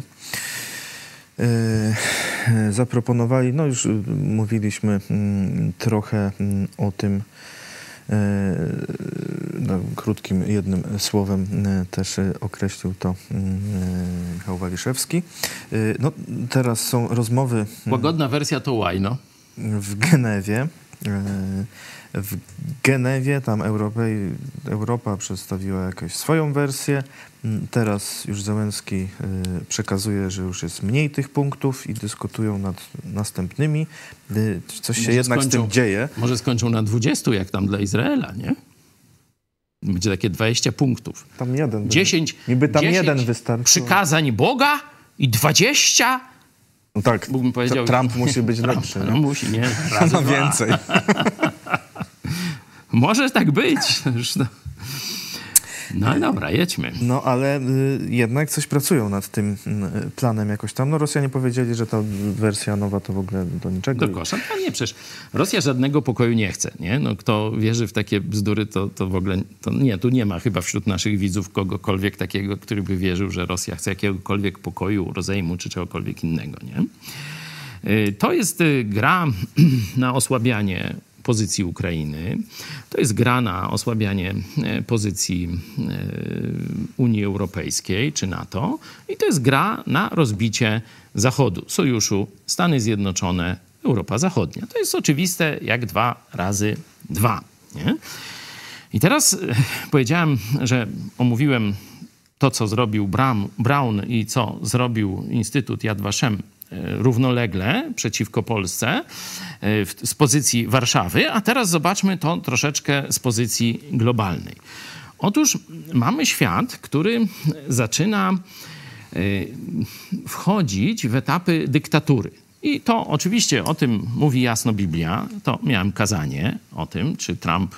Speaker 5: Zaproponowali, no już mówiliśmy trochę o tym, krótkim jednym słowem też określił to Michał Waliszewski. No, teraz są rozmowy...
Speaker 4: Łagodna wersja to łajno.
Speaker 5: W Genewie. W Genewie tam Europa przedstawiła jakąś swoją wersję. Teraz już Zełenski przekazuje, że już jest mniej tych punktów i dyskutują nad następnymi. Coś się jednak z tym dzieje.
Speaker 4: Może skończą na 20, jak tam dla Izraela, nie? Będzie takie 20 punktów.
Speaker 5: Tam jeden.
Speaker 4: 10,
Speaker 5: niby tam
Speaker 4: 10
Speaker 5: jeden wystarczy.
Speaker 4: Przykazań Boga i 20...
Speaker 5: No tak,
Speaker 4: Bóg mi powiedział,
Speaker 5: Trump musi być lepszy.
Speaker 4: No musi, nie?
Speaker 5: No więcej.
Speaker 4: Może tak być. No dobra, jedźmy.
Speaker 5: No ale jednak coś pracują nad tym planem jakoś tam. No Rosjanie powiedzieli, że ta wersja nowa to w ogóle do niczego.
Speaker 4: Do kosza? No nie, przecież Rosja żadnego pokoju nie chce, nie? No kto wierzy w takie bzdury, to w ogóle... tu nie ma chyba wśród naszych widzów kogokolwiek takiego, który by wierzył, że Rosja chce jakiegokolwiek pokoju, rozejmu czy czegokolwiek innego, nie? To jest gra na osłabianie pozycji Ukrainy. To jest gra na osłabianie pozycji Unii Europejskiej czy NATO. I to jest gra na rozbicie Zachodu, Sojuszu, Stany Zjednoczone, Europa Zachodnia. To jest oczywiste jak 2 razy 2. Nie? I teraz powiedziałem, że omówiłem to, co zrobił Braun i co zrobił Instytut Yad Vashem równolegle przeciwko Polsce z pozycji Warszawy, a teraz zobaczmy to troszeczkę z pozycji globalnej. Otóż mamy świat, który zaczyna wchodzić w etapy dyktatury. I to oczywiście o tym mówi jasno Biblia. To miałem kazanie o tym, czy Trump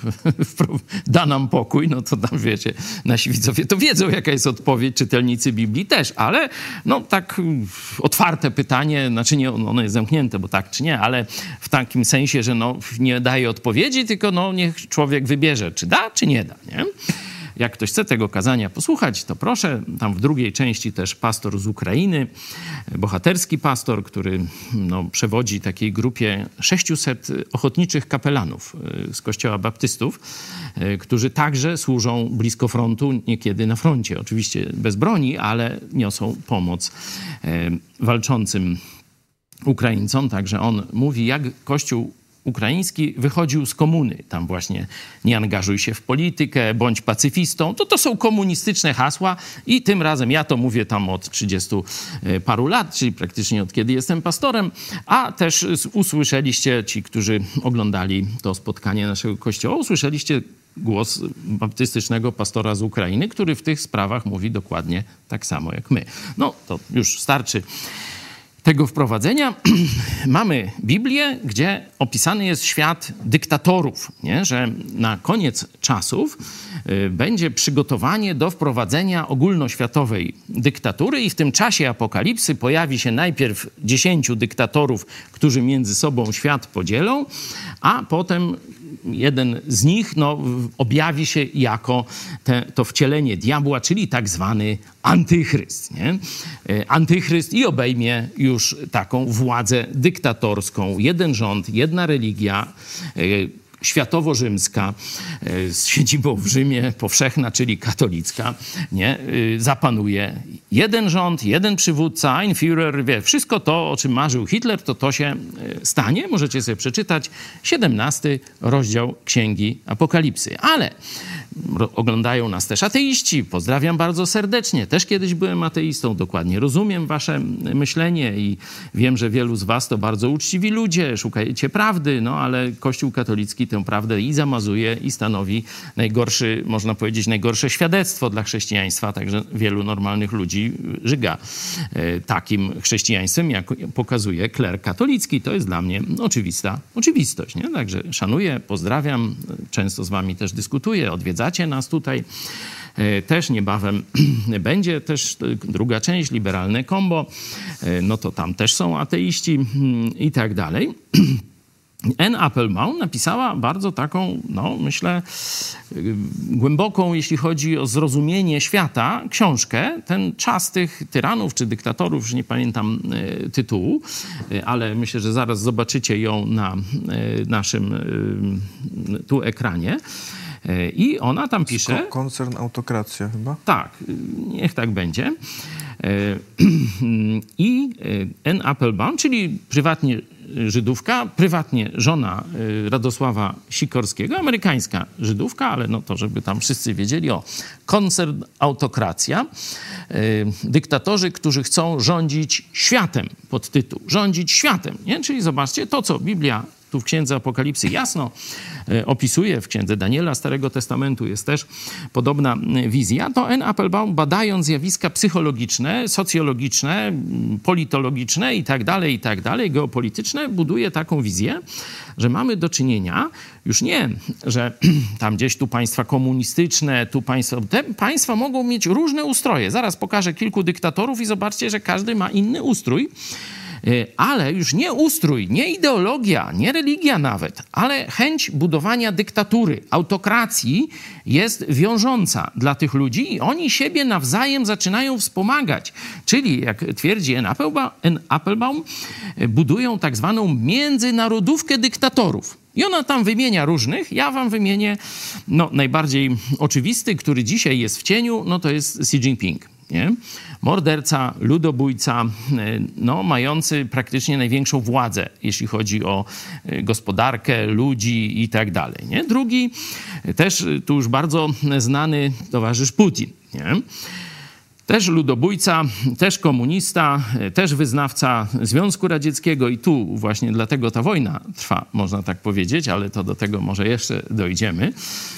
Speaker 4: da nam pokój. No to tam wiecie, nasi widzowie to wiedzą, jaka jest odpowiedź, czytelnicy Biblii też. Ale no tak otwarte pytanie, znaczy nie, ono jest zamknięte, bo tak czy nie, ale w takim sensie, że no nie daje odpowiedzi, tylko no niech człowiek wybierze, czy da, czy nie da, nie? Jak ktoś chce tego kazania posłuchać, to proszę. Tam w drugiej części też pastor z Ukrainy, bohaterski pastor, który przewodzi takiej grupie 600 ochotniczych kapelanów z kościoła baptystów, którzy także służą blisko frontu, niekiedy na froncie. Oczywiście bez broni, ale niosą pomoc walczącym Ukraińcom. Także on mówi, jak Kościół ukraiński wychodził z komuny. Tam właśnie nie angażuj się w politykę, bądź pacyfistą. To są komunistyczne hasła i tym razem ja to mówię tam od 30 paru lat, czyli praktycznie od kiedy jestem pastorem, a też usłyszeliście, ci, którzy oglądali to spotkanie naszego kościoła, usłyszeliście głos baptystycznego pastora z Ukrainy, który w tych sprawach mówi dokładnie tak samo jak my. No to już starczy tego wprowadzenia. Mamy Biblię, gdzie opisany jest świat dyktatorów, nie? Że na koniec czasów będzie przygotowanie do wprowadzenia ogólnoświatowej dyktatury i w tym czasie apokalipsy pojawi się najpierw 10 dyktatorów, którzy między sobą świat podzielą, a potem jeden z nich objawi się jako to wcielenie diabła, czyli tak zwany antychryst. Nie? Antychryst i obejmie już taką władzę dyktatorską. Jeden rząd, jedna religia, światowo-rzymska, z siedzibą w Rzymie, powszechna, czyli katolicka, nie? Zapanuje jeden rząd, jeden przywódca, ein Führer, wie, wszystko to, o czym marzył Hitler, to się stanie. Możecie sobie przeczytać 17 rozdział Księgi Apokalipsy. Ale oglądają nas też ateiści. Pozdrawiam bardzo serdecznie. Też kiedyś byłem ateistą. Dokładnie rozumiem wasze myślenie i wiem, że wielu z was to bardzo uczciwi ludzie. Szukajcie prawdy, ale Kościół katolicki tę prawdę i zamazuje i stanowi najgorszy, można powiedzieć, najgorsze świadectwo dla chrześcijaństwa. Także wielu normalnych ludzi żyga takim chrześcijaństwem, jak pokazuje kler katolicki. To jest dla mnie oczywista oczywistość. Nie? Także szanuję, pozdrawiam. Często z wami też dyskutuję. Odwiedzacie nas tutaj. Też niebawem będzie też druga część, liberalne combo. No to tam też są ateiści i tak dalej. Anne Applebaum napisała bardzo taką, myślę, głęboką, jeśli chodzi o zrozumienie świata, książkę. Ten czas tych tyranów czy dyktatorów, już nie pamiętam tytułu, ale myślę, że zaraz zobaczycie ją na naszym tu ekranie. I ona tam pisze...
Speaker 5: Koncern Autokracja chyba? Tak,
Speaker 4: niech tak będzie. I Anne Applebaum, czyli prywatnie Żydówka, prywatnie żona Radosława Sikorskiego, amerykańska Żydówka, ale to, żeby tam wszyscy wiedzieli, koncern Autokracja, dyktatorzy, którzy chcą rządzić światem, podtytuł, rządzić światem, nie? Czyli zobaczcie, to co Biblia tu w Księdze Apokalipsy jasno opisuje, w Księdze Daniela Starego Testamentu jest też podobna wizja, to N. Applebaum, badając zjawiska psychologiczne, socjologiczne, politologiczne i tak dalej, geopolityczne, buduje taką wizję, że mamy do czynienia już nie, że tam gdzieś tu państwa komunistyczne, tu państwa... Te państwa mogą mieć różne ustroje. Zaraz pokażę kilku dyktatorów i zobaczcie, że każdy ma inny ustrój. Ale już nie ustrój, nie ideologia, nie religia nawet, ale chęć budowania dyktatury, autokracji jest wiążąca dla tych ludzi i oni siebie nawzajem zaczynają wspomagać. Czyli, jak twierdzi N. Applebaum, budują tak zwaną międzynarodówkę dyktatorów. I ona tam wymienia różnych. Ja wam wymienię najbardziej oczywisty, który dzisiaj jest w cieniu, to jest Xi Jinping. Nie? Morderca, ludobójca, mający praktycznie największą władzę, jeśli chodzi o gospodarkę, ludzi i tak dalej. Nie? Drugi, też tu już bardzo znany towarzysz Putin. Nie? Też ludobójca, też komunista, też wyznawca Związku Radzieckiego i tu właśnie dlatego ta wojna trwa, można tak powiedzieć, ale to do tego może jeszcze dojdziemy.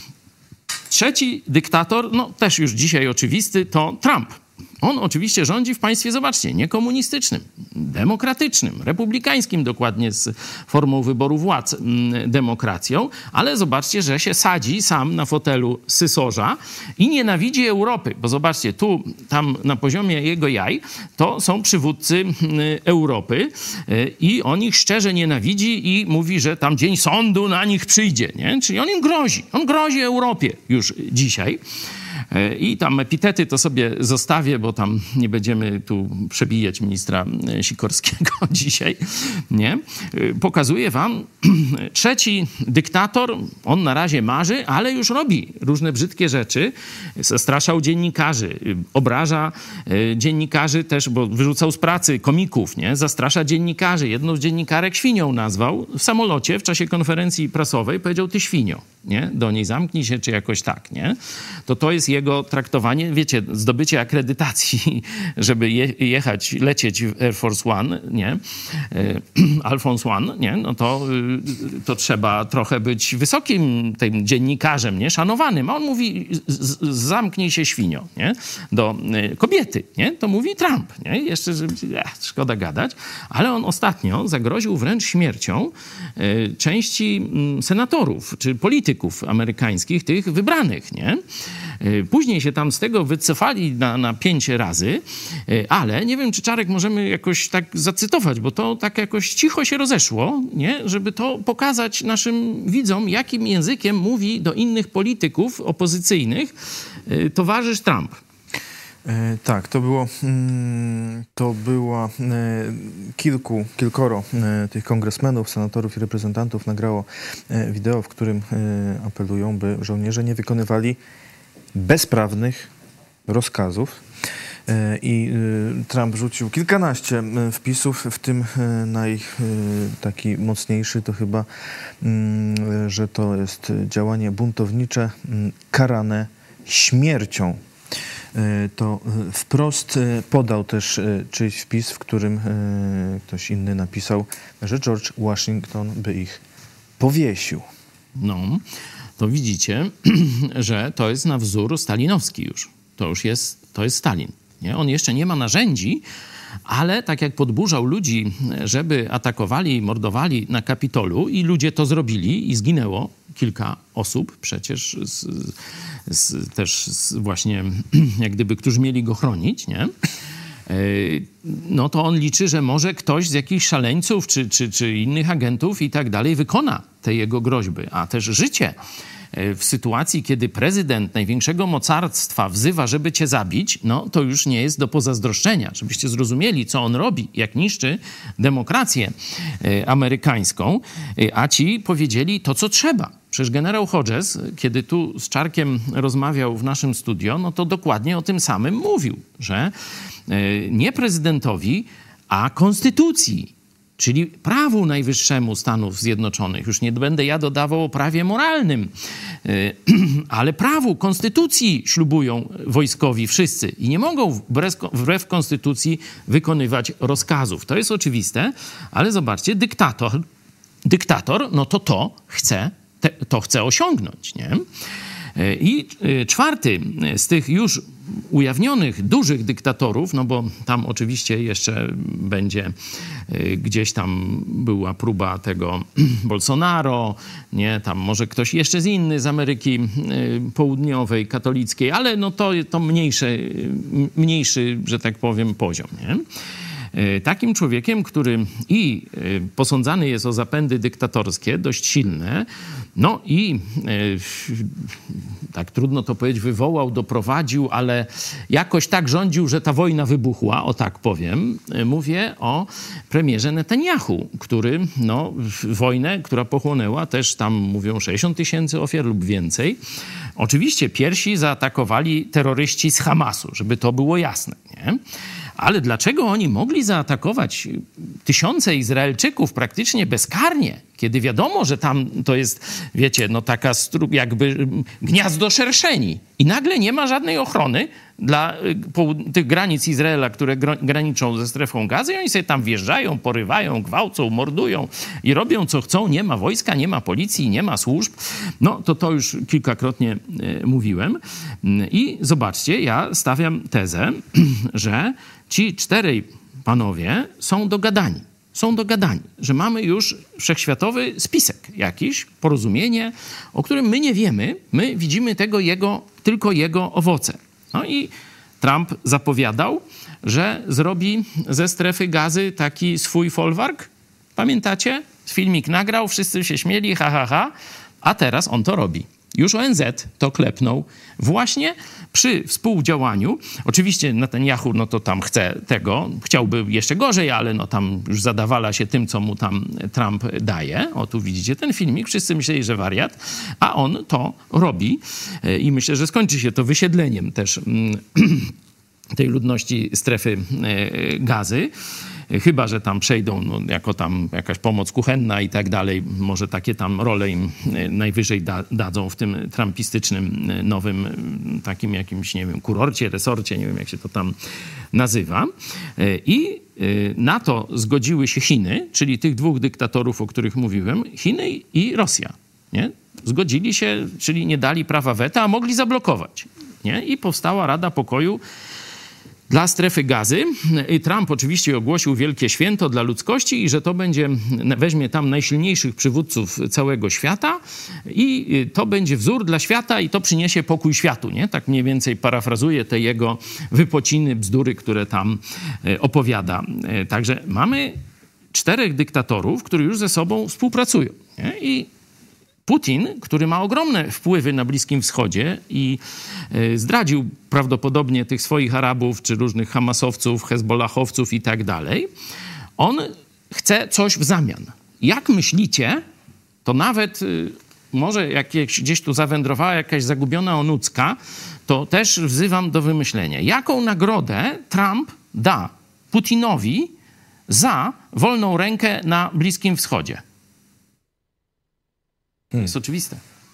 Speaker 4: Trzeci dyktator, też już dzisiaj oczywisty, to Trump. On oczywiście rządzi w państwie, zobaczcie, niekomunistycznym, demokratycznym, republikańskim dokładnie z formą wyboru władz, demokracją, ale zobaczcie, że się sadzi sam na fotelu sysorza i nienawidzi Europy, bo zobaczcie, tam na poziomie jego jaj to są przywódcy Europy i on ich szczerze nienawidzi i mówi, że tam dzień sądu na nich przyjdzie, nie? Czyli on im grozi, on grozi Europie już dzisiaj. I tam epitety to sobie zostawię, bo tam nie będziemy tu przebijać ministra Sikorskiego dzisiaj, nie? Pokazuję wam, trzeci dyktator, on na razie marzy, ale już robi różne brzydkie rzeczy. Zastraszał dziennikarzy, obraża dziennikarzy też, bo wyrzucał z pracy komików, nie? Zastrasza dziennikarzy. Jedną z dziennikarek świnią nazwał w samolocie w czasie konferencji prasowej, powiedział: ty świnio, nie? Do niej zamknij się, czy jakoś tak, nie? To jest jego traktowanie, wiecie, zdobycie akredytacji, żeby lecieć w Air Force One, nie? Alphonse One, nie? To trzeba trochę być wysokim tym dziennikarzem, nie? Szanowanym. A on mówi: zamknij się, świnio, nie? Do kobiety, nie? To mówi Trump, nie? Jeszcze, szkoda gadać. Ale on ostatnio zagroził wręcz śmiercią części senatorów, czy polityków amerykańskich, tych wybranych, nie? Później się tam z tego wycofali na 5 razy, ale nie wiem, czy Czarek możemy jakoś tak zacytować, bo to tak jakoś cicho się rozeszło, nie? Żeby to pokazać naszym widzom, jakim językiem mówi do innych polityków opozycyjnych towarzysz Trump.
Speaker 5: Tak, to było kilkoro tych kongresmenów, senatorów i reprezentantów nagrało wideo, w którym apelują, by żołnierze nie wykonywali bezprawnych rozkazów. I Trump rzucił kilkanaście wpisów, w tym taki mocniejszy to chyba, że to jest działanie buntownicze karane śmiercią. To wprost podał też czyjś wpis, w którym ktoś inny napisał, że George Washington by ich powiesił.
Speaker 4: To widzicie, że to jest na wzór stalinowski już. To jest Stalin. Nie? On jeszcze nie ma narzędzi, ale tak jak podburzał ludzi, żeby atakowali i mordowali na Kapitolu i ludzie to zrobili i zginęło kilka osób przecież też właśnie jak gdyby, którzy mieli go chronić, nie? To on liczy, że może ktoś z jakichś szaleńców czy innych agentów i tak dalej wykona te jego groźby, a też życie. W sytuacji, kiedy prezydent największego mocarstwa wzywa, żeby cię zabić, to już nie jest do pozazdroszczenia. Żebyście zrozumieli, co on robi, jak niszczy demokrację amerykańską, a ci powiedzieli to, co trzeba. Przecież generał Hodges, kiedy tu z Czarkiem rozmawiał w naszym studio, to dokładnie o tym samym mówił, że nie prezydentowi, a konstytucji, czyli prawu najwyższemu Stanów Zjednoczonych. Już nie będę ja dodawał o prawie moralnym, ale prawu, konstytucji ślubują wojskowi wszyscy i nie mogą wbrew konstytucji wykonywać rozkazów. To jest oczywiste, ale zobaczcie, dyktator dyktator, no to chce osiągnąć, nie? I czwarty z tych już ujawnionych dużych dyktatorów, no bo tam oczywiście jeszcze będzie, gdzieś tam była próba tego Bolsonaro, nie, tam może ktoś jeszcze z inny z Ameryki Południowej, katolickiej, ale no to mniejszy, że tak powiem, poziom, nie? Takim człowiekiem, który i posądzany jest o zapędy dyktatorskie, dość silne, no i tak trudno to powiedzieć, doprowadził, ale jakoś tak rządził, że ta wojna wybuchła, o tak powiem. Mówię o premierze Netanyahu, który wojnę, która pochłonęła też tam, mówią, 60 000 ofiar lub więcej. Oczywiście pierwsi zaatakowali terroryści z Hamasu, żeby to było jasne, nie? Ale dlaczego oni mogli zaatakować tysiące Izraelczyków praktycznie bezkarnie, kiedy wiadomo, że tam to jest, wiecie, taka jakby gniazdo szerszeni i nagle nie ma żadnej ochrony dla tych granic Izraela, które graniczą ze strefą Gazy i oni sobie tam wjeżdżają, porywają, gwałcą, mordują i robią co chcą. Nie ma wojska, nie ma policji, nie ma służb. No to już kilkakrotnie mówiłem. I zobaczcie, ja stawiam tezę, że ci 4 panowie są dogadani, że mamy już wszechświatowy spisek jakiś, porozumienie, o którym my nie wiemy, my widzimy tylko jego owoce. No i Trump zapowiadał, że zrobi ze strefy Gazy taki swój folwark. Pamiętacie? Filmik nagrał, wszyscy się śmieli, a teraz on to robi. Już ONZ to klepnął właśnie przy współdziałaniu. Oczywiście Netanyahu, to tam chciałby jeszcze gorzej, ale tam już zadawala się tym, co mu tam Trump daje. O, tu widzicie ten filmik, wszyscy myśleli, że wariat, a on to robi i myślę, że skończy się to wysiedleniem też tej ludności strefy Gazy. Chyba że tam przejdą jako tam jakaś pomoc kuchenna i tak dalej. Może takie tam role im najwyżej dadzą w tym trumpistycznym nowym takim jakimś, nie wiem, kurorcie, resorcie, nie wiem jak się to tam nazywa. I na to zgodziły się Chiny, czyli tych 2 dyktatorów, o których mówiłem, Chiny i Rosja. Nie? Zgodzili się, czyli nie dali prawa weta, a mogli zablokować. Nie? I powstała Rada Pokoju dla strefy Gazy. I Trump oczywiście ogłosił wielkie święto dla ludzkości i że to weźmie tam najsilniejszych przywódców całego świata i to będzie wzór dla świata i to przyniesie pokój światu, nie? Tak mniej więcej parafrazuję te jego wypociny, bzdury, które tam opowiada. Także mamy 4 dyktatorów, którzy już ze sobą współpracują, nie? I Putin, który ma ogromne wpływy na Bliskim Wschodzie i zdradził prawdopodobnie tych swoich Arabów, czy różnych Hamasowców, Hezbollahowców i tak dalej, on chce coś w zamian. Jak myślicie, to nawet może gdzieś tu zawędrowała jakaś zagubiona Onucka, to też wzywam do wymyślenia. Jaką nagrodę Trump da Putinowi za wolną rękę na Bliskim Wschodzie? To jest oczywiste.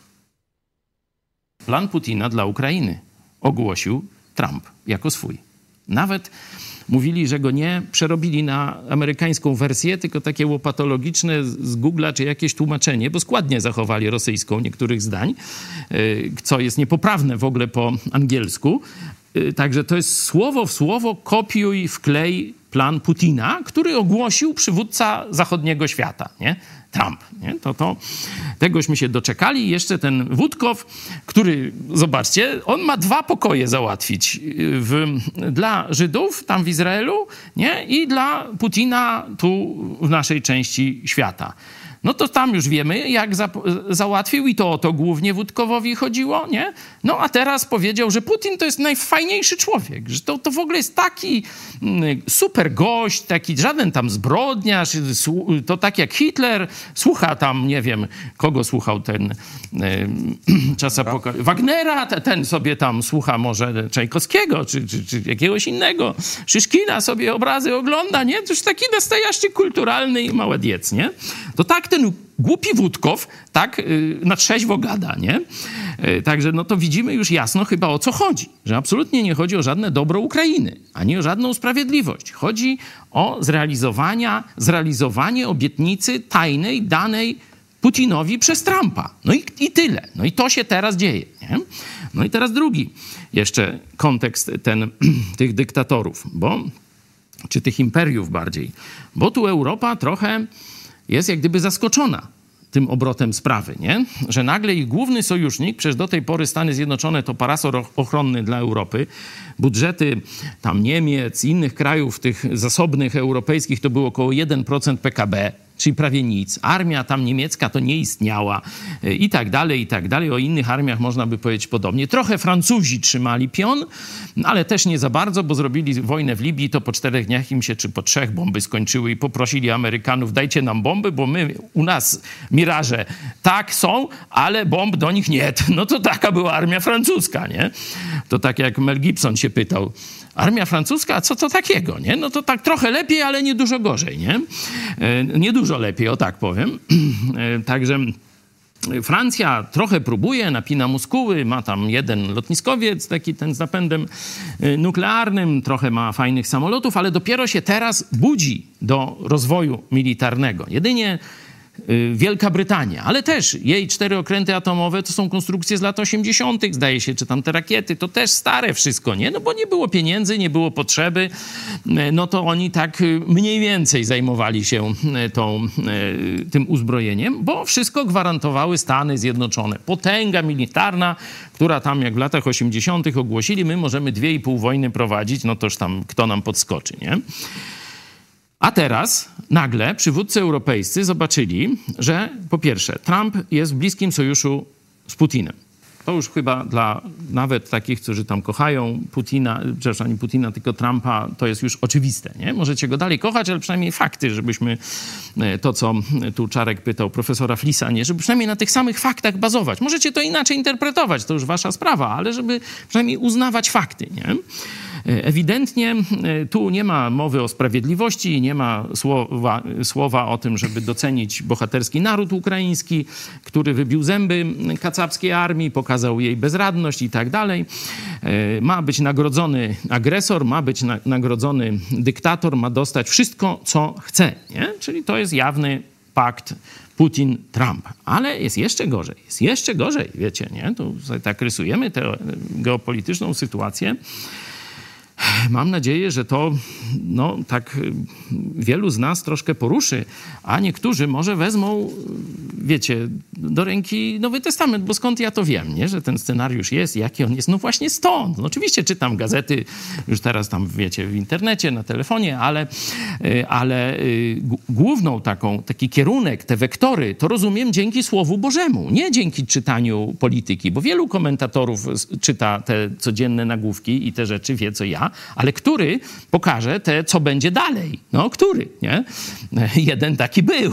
Speaker 4: Plan Putina dla Ukrainy ogłosił Trump jako swój. Nawet mówili, że go nie przerobili na amerykańską wersję, tylko takie łopatologiczne z Google'a czy jakieś tłumaczenie, bo składnie zachowali rosyjską niektórych zdań, co jest niepoprawne w ogóle po angielsku. Także to jest słowo w słowo kopiuj, wklej plan Putina, który ogłosił przywódca zachodniego świata, nie? Trump. Nie? Tegośmy się doczekali. Jeszcze ten Wutkow, który, zobaczcie, on ma 2 pokoje załatwić dla Żydów tam w Izraelu, nie? I dla Putina tu w naszej części świata. No to tam już wiemy, jak załatwił i to o to głównie Wutkowowi chodziło, nie? No a teraz powiedział, że Putin to jest najfajniejszy człowiek, że to w ogóle jest taki super gość, taki żaden tam zbrodniarz, to tak jak Hitler, słucha tam, nie wiem, kogo słuchał ten Wagnera, ten sobie tam słucha może Czajkowskiego, czy jakiegoś innego, Szyszkina sobie obrazy ogląda, nie? To już taki nastojaście kulturalny i małediec, nie? To tak ten głupi Wódkow tak na trzeźwo gada, nie? Także no to widzimy już jasno chyba o co chodzi. Że absolutnie nie chodzi o żadne dobro Ukrainy, ani o żadną sprawiedliwość. Chodzi o zrealizowanie obietnicy tajnej danej Putinowi przez Trumpa. No i tyle. No i to się teraz dzieje, nie? No i teraz drugi jeszcze kontekst tych dyktatorów, czy tych imperiów bardziej. Bo tu Europa trochę jest jak gdyby zaskoczona tym obrotem sprawy, nie? Że nagle ich główny sojusznik, przecież do tej pory Stany Zjednoczone to parasol ochronny dla Europy, budżety tam Niemiec, innych krajów tych zasobnych europejskich to było około 1% PKB, czyli prawie nic. Armia tam niemiecka to nie istniała i tak dalej, i tak dalej. O innych armiach można by powiedzieć podobnie. Trochę Francuzi trzymali pion, ale też nie za bardzo, bo zrobili wojnę w Libii, to po 4 dniach im się, czy po 3 bomby skończyły i poprosili Amerykanów, dajcie nam bomby, bo u nas miraże tak są, ale bomb do nich nie. No to taka była armia francuska, nie? To tak jak Mel Gibson się pytał, armia francuska, co to takiego, nie? No to tak trochę lepiej, ale nie dużo gorzej, nie? Nie dużo lepiej, o tak powiem. Także Francja trochę próbuje, napina muskuły, ma tam jeden lotniskowiec, taki ten z napędem nuklearnym, trochę ma fajnych samolotów, ale dopiero się teraz budzi do rozwoju militarnego. Jedynie Wielka Brytania, ale też jej 4 okręty atomowe to są konstrukcje z lat 80., zdaje się, czy tam te rakiety, to też stare wszystko, nie? No bo nie było pieniędzy, nie było potrzeby, no to oni tak mniej więcej zajmowali się tym uzbrojeniem, bo wszystko gwarantowały Stany Zjednoczone. Potęga militarna, która tam jak w latach 80. ogłosili, my możemy 2,5 wojny prowadzić, no toż tam kto nam podskoczy, nie? A teraz nagle przywódcy europejscy zobaczyli, że po pierwsze Trump jest w bliskim sojuszu z Putinem. To już chyba dla nawet takich, którzy tam kochają Putina, przepraszam, nie Putina, tylko Trumpa, to jest już oczywiste, nie? Możecie go dalej kochać, ale przynajmniej fakty, żebyśmy to, co tu Czarek pytał profesora Flisa, nie? Żeby przynajmniej na tych samych faktach bazować. Możecie to inaczej interpretować, to już wasza sprawa, ale żeby przynajmniej uznawać fakty, nie? Ewidentnie tu nie ma mowy o sprawiedliwości, nie ma słowa o tym, żeby docenić bohaterski naród ukraiński, który wybił zęby kacapskiej armii, pokazał jej bezradność i tak dalej. Ma być nagrodzony agresor, ma być nagrodzony dyktator, ma dostać wszystko, co chce, nie? Czyli to jest jawny pakt Putin-Trump. Ale jest jeszcze gorzej, wiecie, nie? Tu sobie tak rysujemy tę geopolityczną sytuację. Mam nadzieję, że to tak wielu z nas troszkę poruszy, a niektórzy może wezmą, wiecie, do ręki Nowy Testament, bo skąd ja to wiem, nie? Że ten scenariusz jest, jaki on jest? No właśnie stąd. No oczywiście czytam gazety, już teraz tam, wiecie, w internecie, na telefonie, ale główną taki kierunek, te wektory, to rozumiem dzięki Słowu Bożemu, nie dzięki czytaniu polityki, bo wielu komentatorów czyta te codzienne nagłówki i te rzeczy wie, co ja, ale który pokaże co będzie dalej. No, który, nie? Jeden taki był.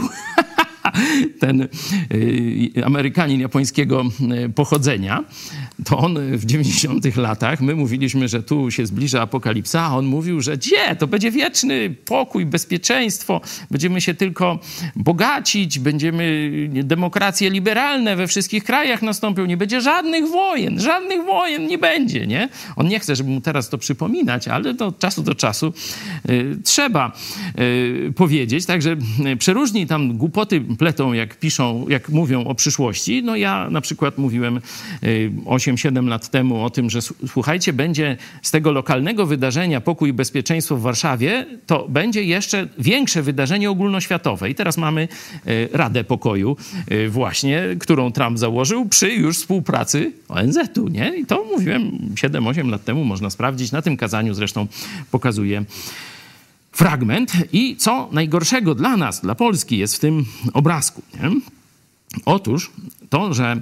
Speaker 4: Ten Amerykanin japońskiego pochodzenia, to on w 90-tych latach, my mówiliśmy, że tu się zbliża apokalipsa, a on mówił, że to będzie wieczny pokój, bezpieczeństwo, będziemy się tylko bogacić, demokracje liberalne we wszystkich krajach nastąpią, nie będzie żadnych wojen nie będzie, nie? On nie chce, żeby mu teraz to przypominać, ale od czasu do czasu trzeba powiedzieć, także przeróżni tam głupoty pletą, jak mówią o przyszłości. No ja na przykład mówiłem 8-7 lat temu o tym, że słuchajcie, będzie z tego lokalnego wydarzenia Pokój i Bezpieczeństwo w Warszawie, to będzie jeszcze większe wydarzenie ogólnoświatowe. I teraz mamy Radę Pokoju właśnie, którą Trump założył przy już współpracy ONZ-u, nie? I to mówiłem 7-8 lat temu, można sprawdzić. Na tym kazaniu zresztą pokazuję fragment. I co najgorszego dla nas, dla Polski jest w tym obrazku, nie? Otóż to, że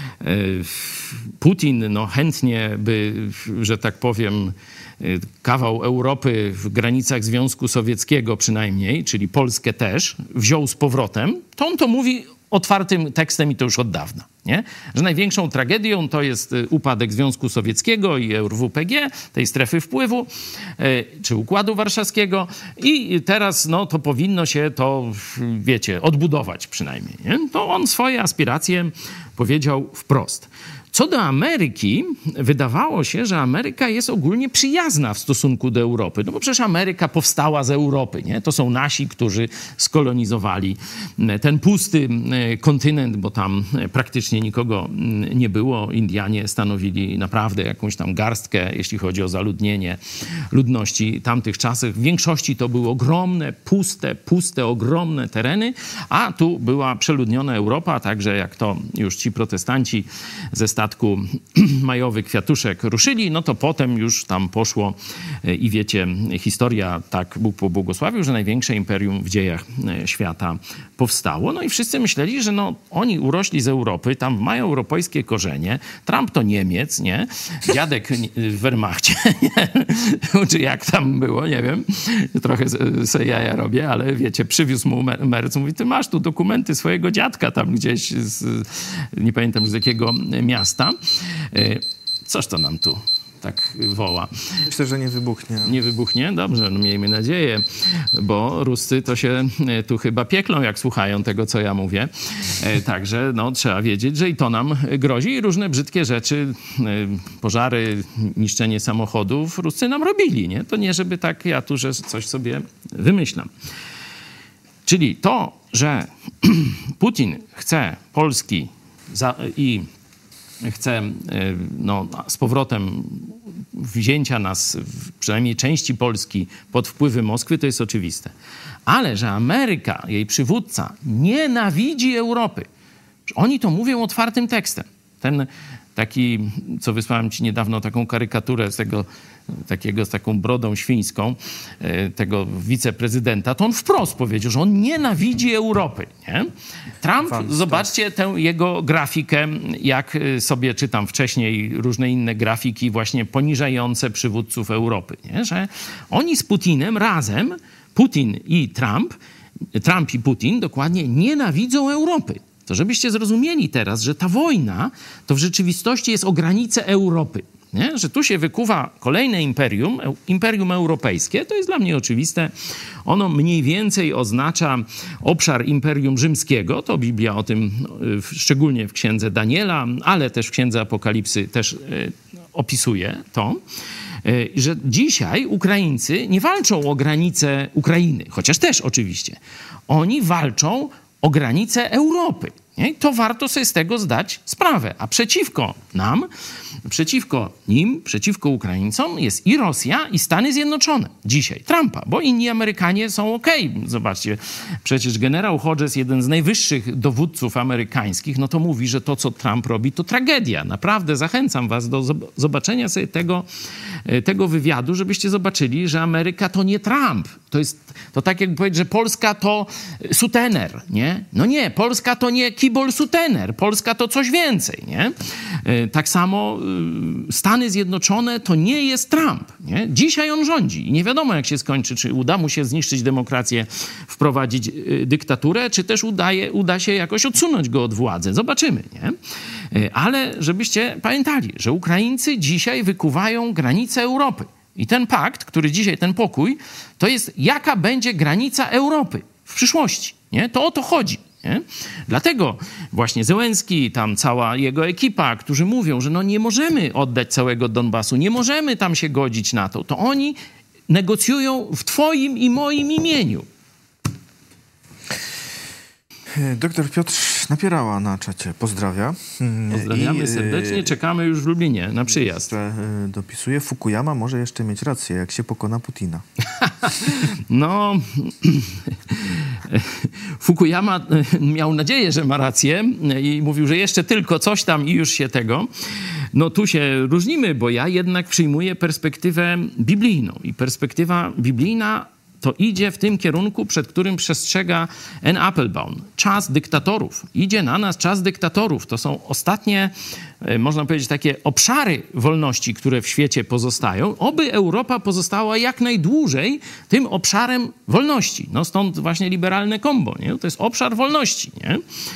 Speaker 4: Putin chętnie by, że tak powiem, kawał Europy w granicach Związku Sowieckiego przynajmniej, czyli Polskę też, wziął z powrotem, to on to mówi otwartym tekstem i to już od dawna. Nie? Że największą tragedią to jest upadek Związku Sowieckiego i EURWPG, tej strefy wpływu, czy Układu Warszawskiego i teraz no, to powinno się to, wiecie, odbudować przynajmniej. Nie? To on swoje aspiracje powiedział wprost. Co do Ameryki, wydawało się, że Ameryka jest ogólnie przyjazna w stosunku do Europy. No bo przecież Ameryka powstała z Europy, nie? To są nasi, którzy skolonizowali ten pusty kontynent, bo tam praktycznie nikogo nie było. Indianie stanowili naprawdę jakąś tam garstkę, jeśli chodzi o zaludnienie ludności tamtych czasów. W większości to były ogromne, puste, ogromne tereny, a tu była przeludniona Europa, także jak to już ci protestanci ze statku Majowy Kwiatuszek ruszyli, no to potem już tam poszło i wiecie, historia tak Bóg pobłogosławił, że największe imperium w dziejach świata powstało. No i wszyscy myśleli, że no oni urośli z Europy, tam mają europejskie korzenie, Trump to Niemiec, nie? Dziadek w Wehrmachcie, czy jak tam było, nie wiem, trochę sobie jaja robię, ale wiecie, przywiózł mu Merc, mówi, ty masz tu dokumenty swojego dziadka tam gdzieś, nie pamiętam z jakiego miasta. Coż to nam tu tak woła?
Speaker 5: Myślę, że nie wybuchnie.
Speaker 4: Nie wybuchnie? Dobrze, no miejmy nadzieję, bo Ruscy to się tu chyba pieklą, jak słuchają tego, co ja mówię. Także no, trzeba wiedzieć, że i to nam grozi i różne brzydkie rzeczy, pożary, niszczenie samochodów Ruscy nam robili, nie? To nie, żeby tak ja tu, że coś sobie wymyślam. Czyli to, że Putin chce Polski i chce no, z powrotem wzięcia nas, przynajmniej części Polski, pod wpływy Moskwy, to jest oczywiste. Ale że Ameryka, jej przywódca, nienawidzi Europy. Oni to mówią otwartym tekstem. Ten taki, co wysłałem ci niedawno, taką karykaturę z tego takiego z taką brodą świńską, tego wiceprezydenta, to on wprost powiedział, że on nienawidzi Europy. Nie? Trump, zobaczcie tę jego grafikę, jak sobie czytam wcześniej różne inne grafiki właśnie poniżające przywódców Europy. Nie? Że oni z Putinem razem, Putin i Trump i Putin dokładnie nienawidzą Europy. To żebyście zrozumieli teraz, że ta wojna to w rzeczywistości jest o granicę Europy. Nie? Że tu się wykuwa kolejne imperium europejskie, to jest dla mnie oczywiste. Ono mniej więcej oznacza obszar Imperium Rzymskiego, to Biblia o tym szczególnie w księdze Daniela, ale też w księdze Apokalipsy też opisuje to, że dzisiaj Ukraińcy nie walczą o granice Ukrainy, chociaż też oczywiście. Oni walczą o granice Europy. Nie? I to warto sobie z tego zdać sprawę. A przeciwko nam, przeciwko nim, przeciwko Ukraińcom jest i Rosja, i Stany Zjednoczone. Dzisiaj Trumpa, bo inni Amerykanie są okej. Zobaczcie, przecież generał Hodges, jeden z najwyższych dowódców amerykańskich, no to mówi, że to, co Trump robi, to tragedia. Naprawdę zachęcam was do zobaczenia sobie tego wywiadu, żebyście zobaczyli, że Ameryka to nie Trump. To tak jakby powiedzieć, że Polska to sutener, nie? No nie, Polska to nie kibol sutener, Polska to coś więcej, nie? Tak samo Stany Zjednoczone to nie jest Trump, nie? Dzisiaj on rządzi i nie wiadomo, jak się skończy, czy uda mu się zniszczyć demokrację, wprowadzić dyktaturę, czy też uda się jakoś odsunąć go od władzy. Zobaczymy, nie? Ale żebyście pamiętali, że Ukraińcy dzisiaj wykuwają granice Europy. I ten pakt, który dzisiaj, ten pokój, to jest jaka będzie granica Europy w przyszłości. Nie? To o to chodzi. Nie? Dlatego właśnie Zełenski, tam cała jego ekipa, którzy mówią, że no nie możemy oddać całego Donbasu, nie możemy tam się godzić na to. To oni negocjują w twoim i moim imieniu.
Speaker 5: Doktor Piotr Napierała na czacie pozdrawia.
Speaker 4: Pozdrawiamy serdecznie, czekamy już w Lublinie na przyjazd.
Speaker 5: Dopisuje, Fukuyama może jeszcze mieć rację, jak się pokona Putina.
Speaker 4: No, Fukuyama miał nadzieję, że ma rację i mówił, że jeszcze tylko coś tam i już się tego. No tu się różnimy, bo ja jednak przyjmuję perspektywę biblijną i perspektywa biblijna to idzie w tym kierunku, przed którym przestrzega Ann Applebaum. Czas dyktatorów. Idzie na nas czas dyktatorów. To są ostatnie, można powiedzieć, takie obszary wolności, które w świecie pozostają. Oby Europa pozostała jak najdłużej tym obszarem wolności. No stąd właśnie liberalne kombo. Nie? To jest obszar wolności. Nie?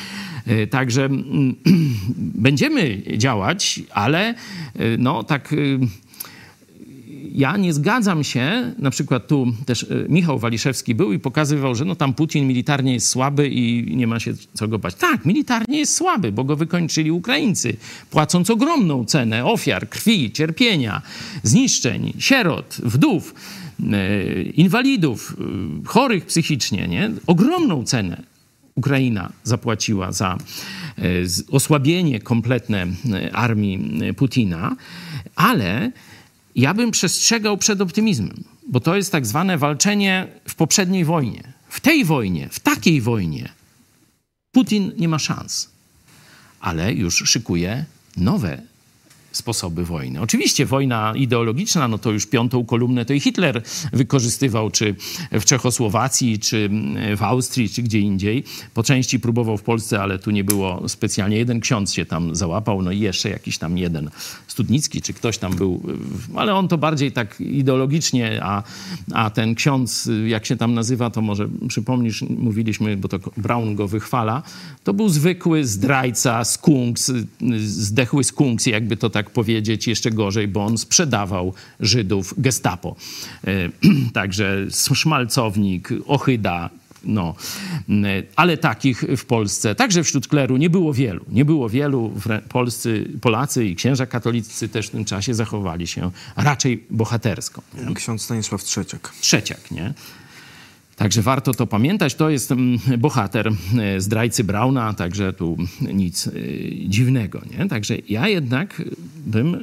Speaker 4: Także będziemy działać, ale no tak... Ja nie zgadzam się, na przykład tu też Michał Waliszewski był i pokazywał, że no tam Putin militarnie jest słaby i nie ma się co go bać. Tak, militarnie jest słaby, bo go wykończyli Ukraińcy, płacąc ogromną cenę ofiar, krwi, cierpienia, zniszczeń, sierot, wdów, inwalidów, chorych psychicznie, nie? Ogromną cenę Ukraina zapłaciła za osłabienie kompletne armii Putina, ale ja bym przestrzegał przed optymizmem, bo to jest tak zwane walczenie w poprzedniej wojnie. W tej wojnie, w takiej wojnie Putin nie ma szans, ale już szykuje nowe sposoby wojny. Oczywiście wojna ideologiczna, no to już piątą kolumnę to i Hitler wykorzystywał, czy w Czechosłowacji, czy w Austrii, czy gdzie indziej. Po części próbował w Polsce, ale tu nie było specjalnie. Jeden ksiądz się tam załapał, no i jeszcze jakiś tam jeden Studnicki, czy ktoś tam był, ale on to bardziej tak ideologicznie, a ten ksiądz, jak się tam nazywa, to może przypomnisz, mówiliśmy, bo to Braun go wychwala, to był zwykły zdrajca, skunks, zdechły skunks, jakby to tak powiedzieć, jeszcze gorzej, bo on sprzedawał Żydów Gestapo. Także szmalcownik, ohyda, no. Ale takich w Polsce, także wśród kleru nie było wielu. Nie było wielu. Polacy i księża katolicy też w tym czasie zachowali się raczej bohatersko.
Speaker 5: Ksiądz Stanisław Trzeciak.
Speaker 4: Trzeciak, nie? Także warto to pamiętać. To jest bohater zdrajcy Brauna, także tu nic dziwnego, nie? Także ja jednak bym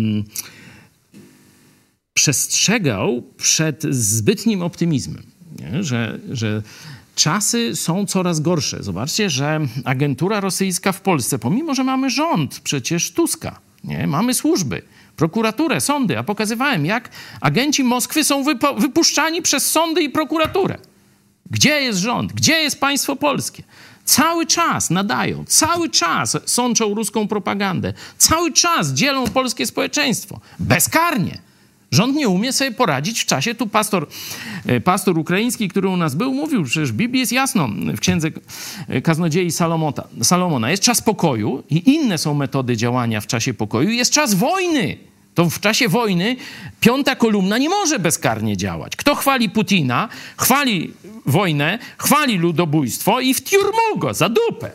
Speaker 4: przestrzegał przed zbytnim optymizmem, nie? Że czasy są coraz gorsze. Zobaczcie, że agentura rosyjska w Polsce, pomimo że mamy rząd przecież Tuska, nie? Mamy służby, prokuraturę, sądy, a pokazywałem, jak agenci Moskwy są wypuszczani przez sądy i prokuraturę. Gdzie jest rząd? Gdzie jest państwo polskie? Cały czas nadają, cały czas sączą ruską propagandę, cały czas dzielą polskie społeczeństwo. Bezkarnie. Rząd nie umie sobie poradzić w czasie. Tu pastor ukraiński, który u nas był, mówił, przecież w Biblii jest jasno, w księdze Kaznodziei Salomona jest czas pokoju i inne są metody działania w czasie pokoju. Jest czas wojny. To w czasie wojny piąta kolumna nie może bezkarnie działać. Kto chwali Putina, chwali wojnę, chwali ludobójstwo i w tiurmu go za dupę.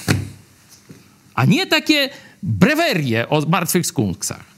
Speaker 4: A nie takie brewerie o martwych skunksach.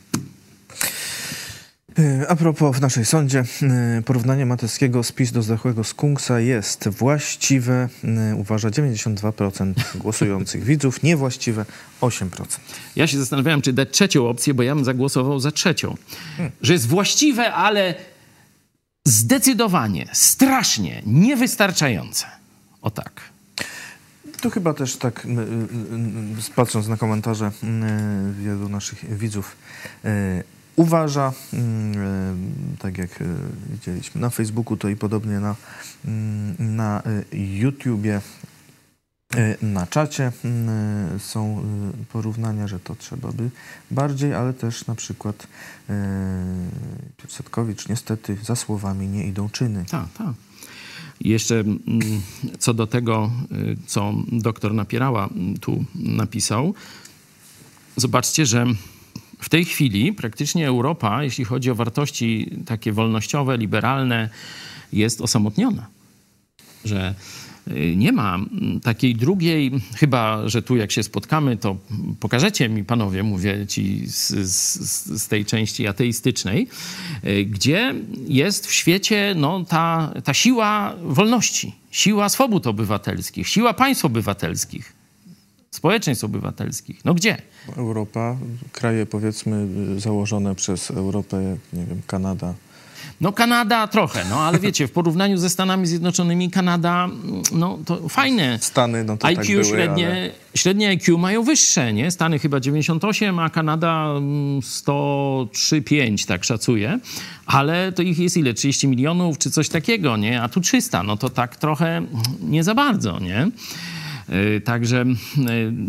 Speaker 5: A propos w naszej sądzie, porównanie Mateckiego z PiS do zdechłego skunksa jest właściwe, uważa 92% głosujących widzów, niewłaściwe 8%.
Speaker 4: Ja się zastanawiałem, czy dać trzecią opcję, bo ja bym zagłosował za trzecią. Że jest właściwe, ale zdecydowanie, strasznie niewystarczające. O tak.
Speaker 5: Tu chyba też tak, patrząc na komentarze wielu naszych widzów, uważa, tak jak widzieliśmy na Facebooku, to i podobnie na YouTubie, na czacie są porównania, że to trzeba by bardziej, ale też na przykład Piotr Setkowicz, niestety za słowami nie idą czyny.
Speaker 4: Tak. Jeszcze co do tego, co doktor Napierała tu napisał, zobaczcie, że w tej chwili praktycznie Europa, jeśli chodzi o wartości takie wolnościowe, liberalne, jest osamotniona. Że nie ma takiej drugiej, chyba że tu jak się spotkamy, to pokażecie mi, panowie, mówię ci z tej części ateistycznej, gdzie jest w świecie no, ta siła wolności, siła swobód obywatelskich, siła państw obywatelskich, społeczeństw obywatelskich. No gdzie?
Speaker 5: Europa, kraje powiedzmy założone przez Europę, nie wiem, Kanada.
Speaker 4: No Kanada trochę, no ale wiecie, w porównaniu ze Stanami Zjednoczonymi Kanada, no to fajne.
Speaker 5: Stany, no to
Speaker 4: IQ
Speaker 5: tak były,
Speaker 4: średnie IQ mają wyższe, nie? Stany chyba 98, a Kanada 103,5, tak szacuje. Ale to ich jest ile? 30 milionów czy coś takiego, nie? A tu 300, no to tak trochę nie za bardzo, nie? Także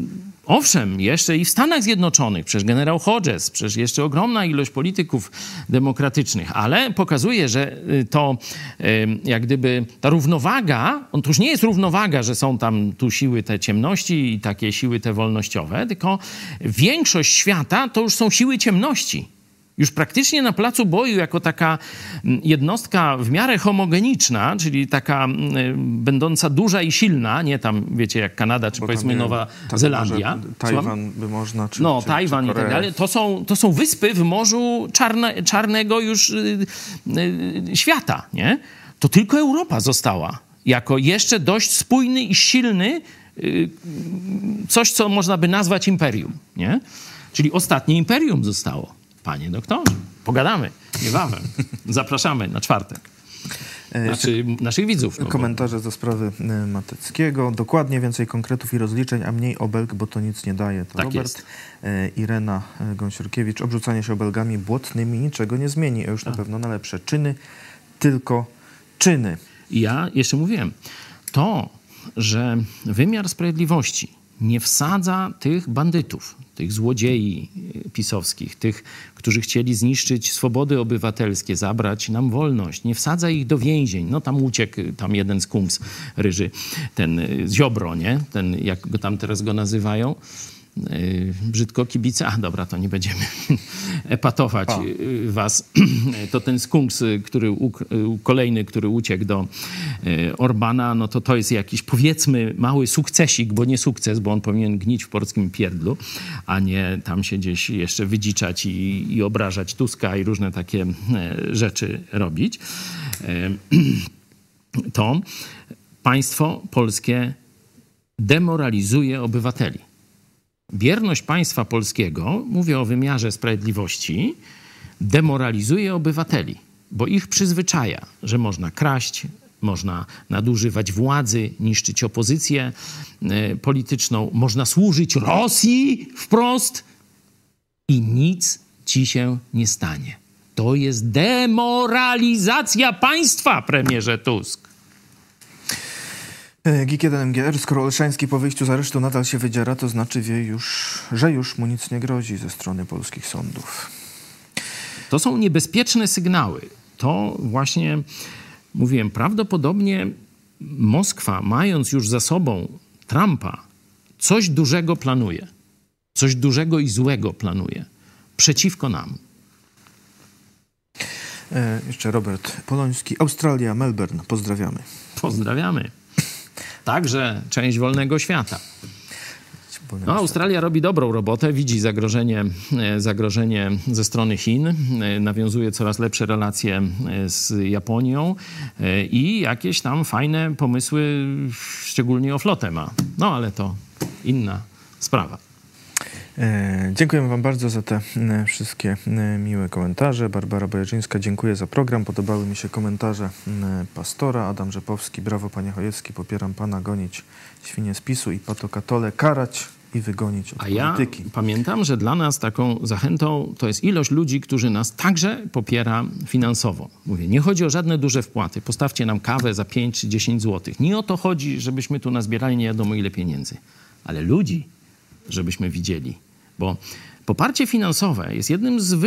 Speaker 4: Owszem, jeszcze i w Stanach Zjednoczonych, przecież generał Hodges, przecież jeszcze ogromna ilość polityków demokratycznych, ale pokazuje, że to jak gdyby ta równowaga, to już nie jest równowaga, że są tam tu siły te ciemności i takie siły te wolnościowe, tylko większość świata to już są siły ciemności. Już praktycznie na placu boju jako taka jednostka w miarę homogeniczna, czyli taka będąca duża i silna, nie tam, wiecie, jak Kanada, czy powiedzmy Nowa Zelandia.
Speaker 5: Tajwan by można, czy
Speaker 4: Tajwan
Speaker 5: czy
Speaker 4: i tak dalej. To są wyspy w Morzu Czarnego już świata, nie? To tylko Europa została jako jeszcze dość spójny i silny coś, co można by nazwać imperium, nie? Czyli ostatnie imperium zostało. Panie doktorze, pogadamy niebawem. Zapraszamy na czwartek. Znaczy naszych widzów.
Speaker 5: Komentarze do sprawy Mateckiego. Dokładnie więcej konkretów i rozliczeń, a mniej obelg, bo to nic nie daje. To
Speaker 4: tak
Speaker 5: Robert.
Speaker 4: Jest.
Speaker 5: Irena Gąsiorkiewicz. Obrzucanie się obelgami błotnymi niczego nie zmieni, a już na pewno na lepsze czyny, tylko czyny.
Speaker 4: Ja jeszcze mówiłem, to, że wymiar sprawiedliwości nie wsadza tych bandytów, tych złodziei pisowskich, tych, którzy chcieli zniszczyć swobody obywatelskie, zabrać nam wolność. Nie wsadza ich do więzień. No tam uciekł tam jeden z Kungs ryży, ten Ziobro, nie? Ten, jak go tam teraz go nazywają. Brzydko kibice. Dobra, to nie będziemy epatować was. To ten Skunks, kolejny, który uciekł do Orbana, no to jest jakiś, powiedzmy, mały sukcesik, bo nie sukces, bo on powinien gnić w polskim pierdlu, a nie tam się gdzieś jeszcze wydziczać i obrażać Tuska i różne takie rzeczy robić. To państwo polskie demoralizuje obywateli. Bierność państwa polskiego, mówię o wymiarze sprawiedliwości, demoralizuje obywateli, bo ich przyzwyczaja, że można kraść, można nadużywać władzy, niszczyć opozycję polityczną, można służyć Rosji wprost i nic ci się nie stanie. To jest demoralizacja państwa, premierze Tusk.
Speaker 5: GIK1MGR, skoro Olszański po wyjściu z aresztu nadal się wydziera, to znaczy że już mu nic nie grozi ze strony polskich sądów.
Speaker 4: To są niebezpieczne sygnały. To właśnie, mówiłem, prawdopodobnie Moskwa, mając już za sobą Trumpa, coś dużego planuje. Coś dużego i złego planuje. Przeciwko nam.
Speaker 5: Jeszcze Robert Poloński. Australia, Melbourne. Pozdrawiamy.
Speaker 4: Pozdrawiamy. Także część wolnego świata. No, Australia robi dobrą robotę, widzi zagrożenie ze strony Chin, nawiązuje coraz lepsze relacje z Japonią i jakieś tam fajne pomysły, szczególnie o flotę ma. No, ale to inna sprawa.
Speaker 5: Dziękujemy wam bardzo za te wszystkie miłe komentarze. Barbara Bojarzyńska, dziękuję za program. Podobały mi się komentarze pastora. Adam Rzepowski, brawo panie Chojecki, popieram pana, gonić świnie z PiS-u i patokatole, karać i wygonić od polityki.
Speaker 4: Ja pamiętam, że dla nas taką zachętą to jest ilość ludzi, którzy nas także popiera finansowo. Mówię, nie chodzi o żadne duże wpłaty. Postawcie nam kawę za 5 czy 10 zł. Nie o to chodzi, żebyśmy tu nazbierali nie wiadomo ile pieniędzy, ale ludzi, żebyśmy widzieli. Bo poparcie finansowe jest jednym z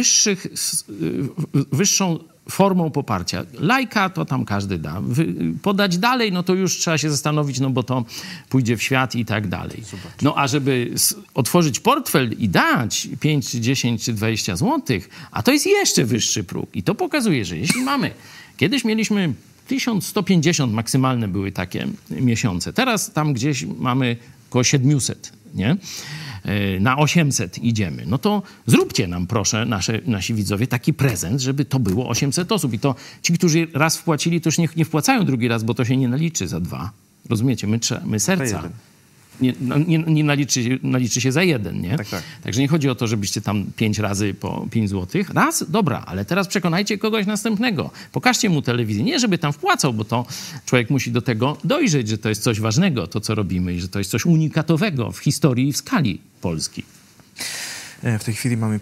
Speaker 4: wyższą formą poparcia. Lajka to tam każdy da. Podać dalej, no to już trzeba się zastanowić, no bo to pójdzie w świat i tak dalej. No a żeby otworzyć portfel i dać 5, czy 10, czy 20 złotych, a to jest jeszcze wyższy próg. I to pokazuje, że jeśli mamy... Kiedyś mieliśmy 1150 maksymalne były takie miesiące. Teraz tam gdzieś mamy około 700, nie? Na 800 idziemy. No to zróbcie nam, proszę, nasi widzowie, taki prezent, żeby to było 800 osób. I to ci, którzy raz wpłacili, to już nie wpłacają drugi raz, bo to się nie naliczy za 2. Rozumiecie? My serca. Nie naliczy się za 1, nie?
Speaker 5: Tak.
Speaker 4: Także nie chodzi o to, żebyście tam 5 razy po 5 zł. Raz, dobra, ale teraz przekonajcie kogoś następnego. Pokażcie mu telewizję. Nie, żeby tam wpłacał, bo to człowiek musi do tego dojrzeć, że to jest coś ważnego, to co robimy i że to jest coś unikatowego w historii i w skali Polski.
Speaker 5: W tej chwili mamy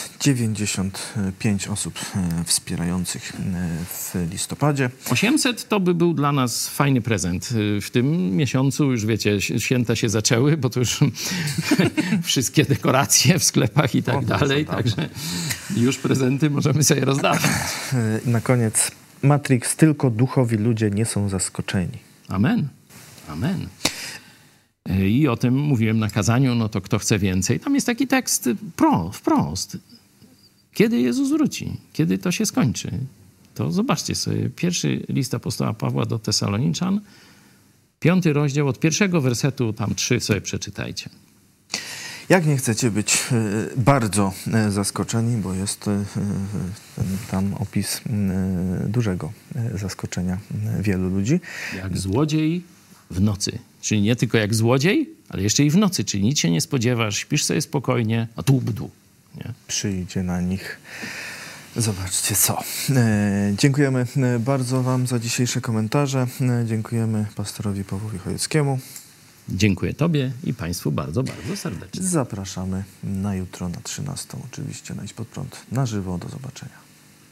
Speaker 5: 595 osób wspierających w listopadzie.
Speaker 4: 800 to by był dla nas fajny prezent. W tym miesiącu już wiecie, święta się zaczęły, bo to już wszystkie dekoracje w sklepach i tak dalej. Także już prezenty możemy sobie rozdawać.
Speaker 5: Na koniec Matrix, tylko duchowi ludzie nie są zaskoczeni.
Speaker 4: Amen. Amen. I o tym mówiłem na kazaniu, no to kto chce więcej. Tam jest taki tekst wprost. Kiedy Jezus wróci? Kiedy to się skończy? To zobaczcie sobie. Pierwszy list apostoła Pawła do Tesaloniczan, 5 rozdział, od 1 wersetu, tam 3 sobie przeczytajcie.
Speaker 5: Jak nie chcecie być bardzo zaskoczeni, bo jest tam opis dużego zaskoczenia wielu ludzi.
Speaker 4: Jak złodziej w nocy. Czyli nie tylko jak złodziej, ale jeszcze i w nocy. Czyli nic się nie spodziewasz, śpisz sobie spokojnie, a tu bdu. Nie?
Speaker 5: Przyjdzie na nich. Zobaczcie co. Dziękujemy bardzo wam za dzisiejsze komentarze. Dziękujemy pastorowi Pawłowi Chojeckiemu.
Speaker 4: Dziękuję tobie i państwu bardzo, bardzo serdecznie.
Speaker 5: Zapraszamy na jutro na 13. Oczywiście na Idź Pod Prąd na żywo. Do zobaczenia.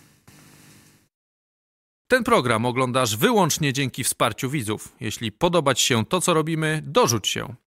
Speaker 3: Ten program oglądasz wyłącznie dzięki wsparciu widzów. Jeśli podoba ci się to, co robimy, dorzuć się.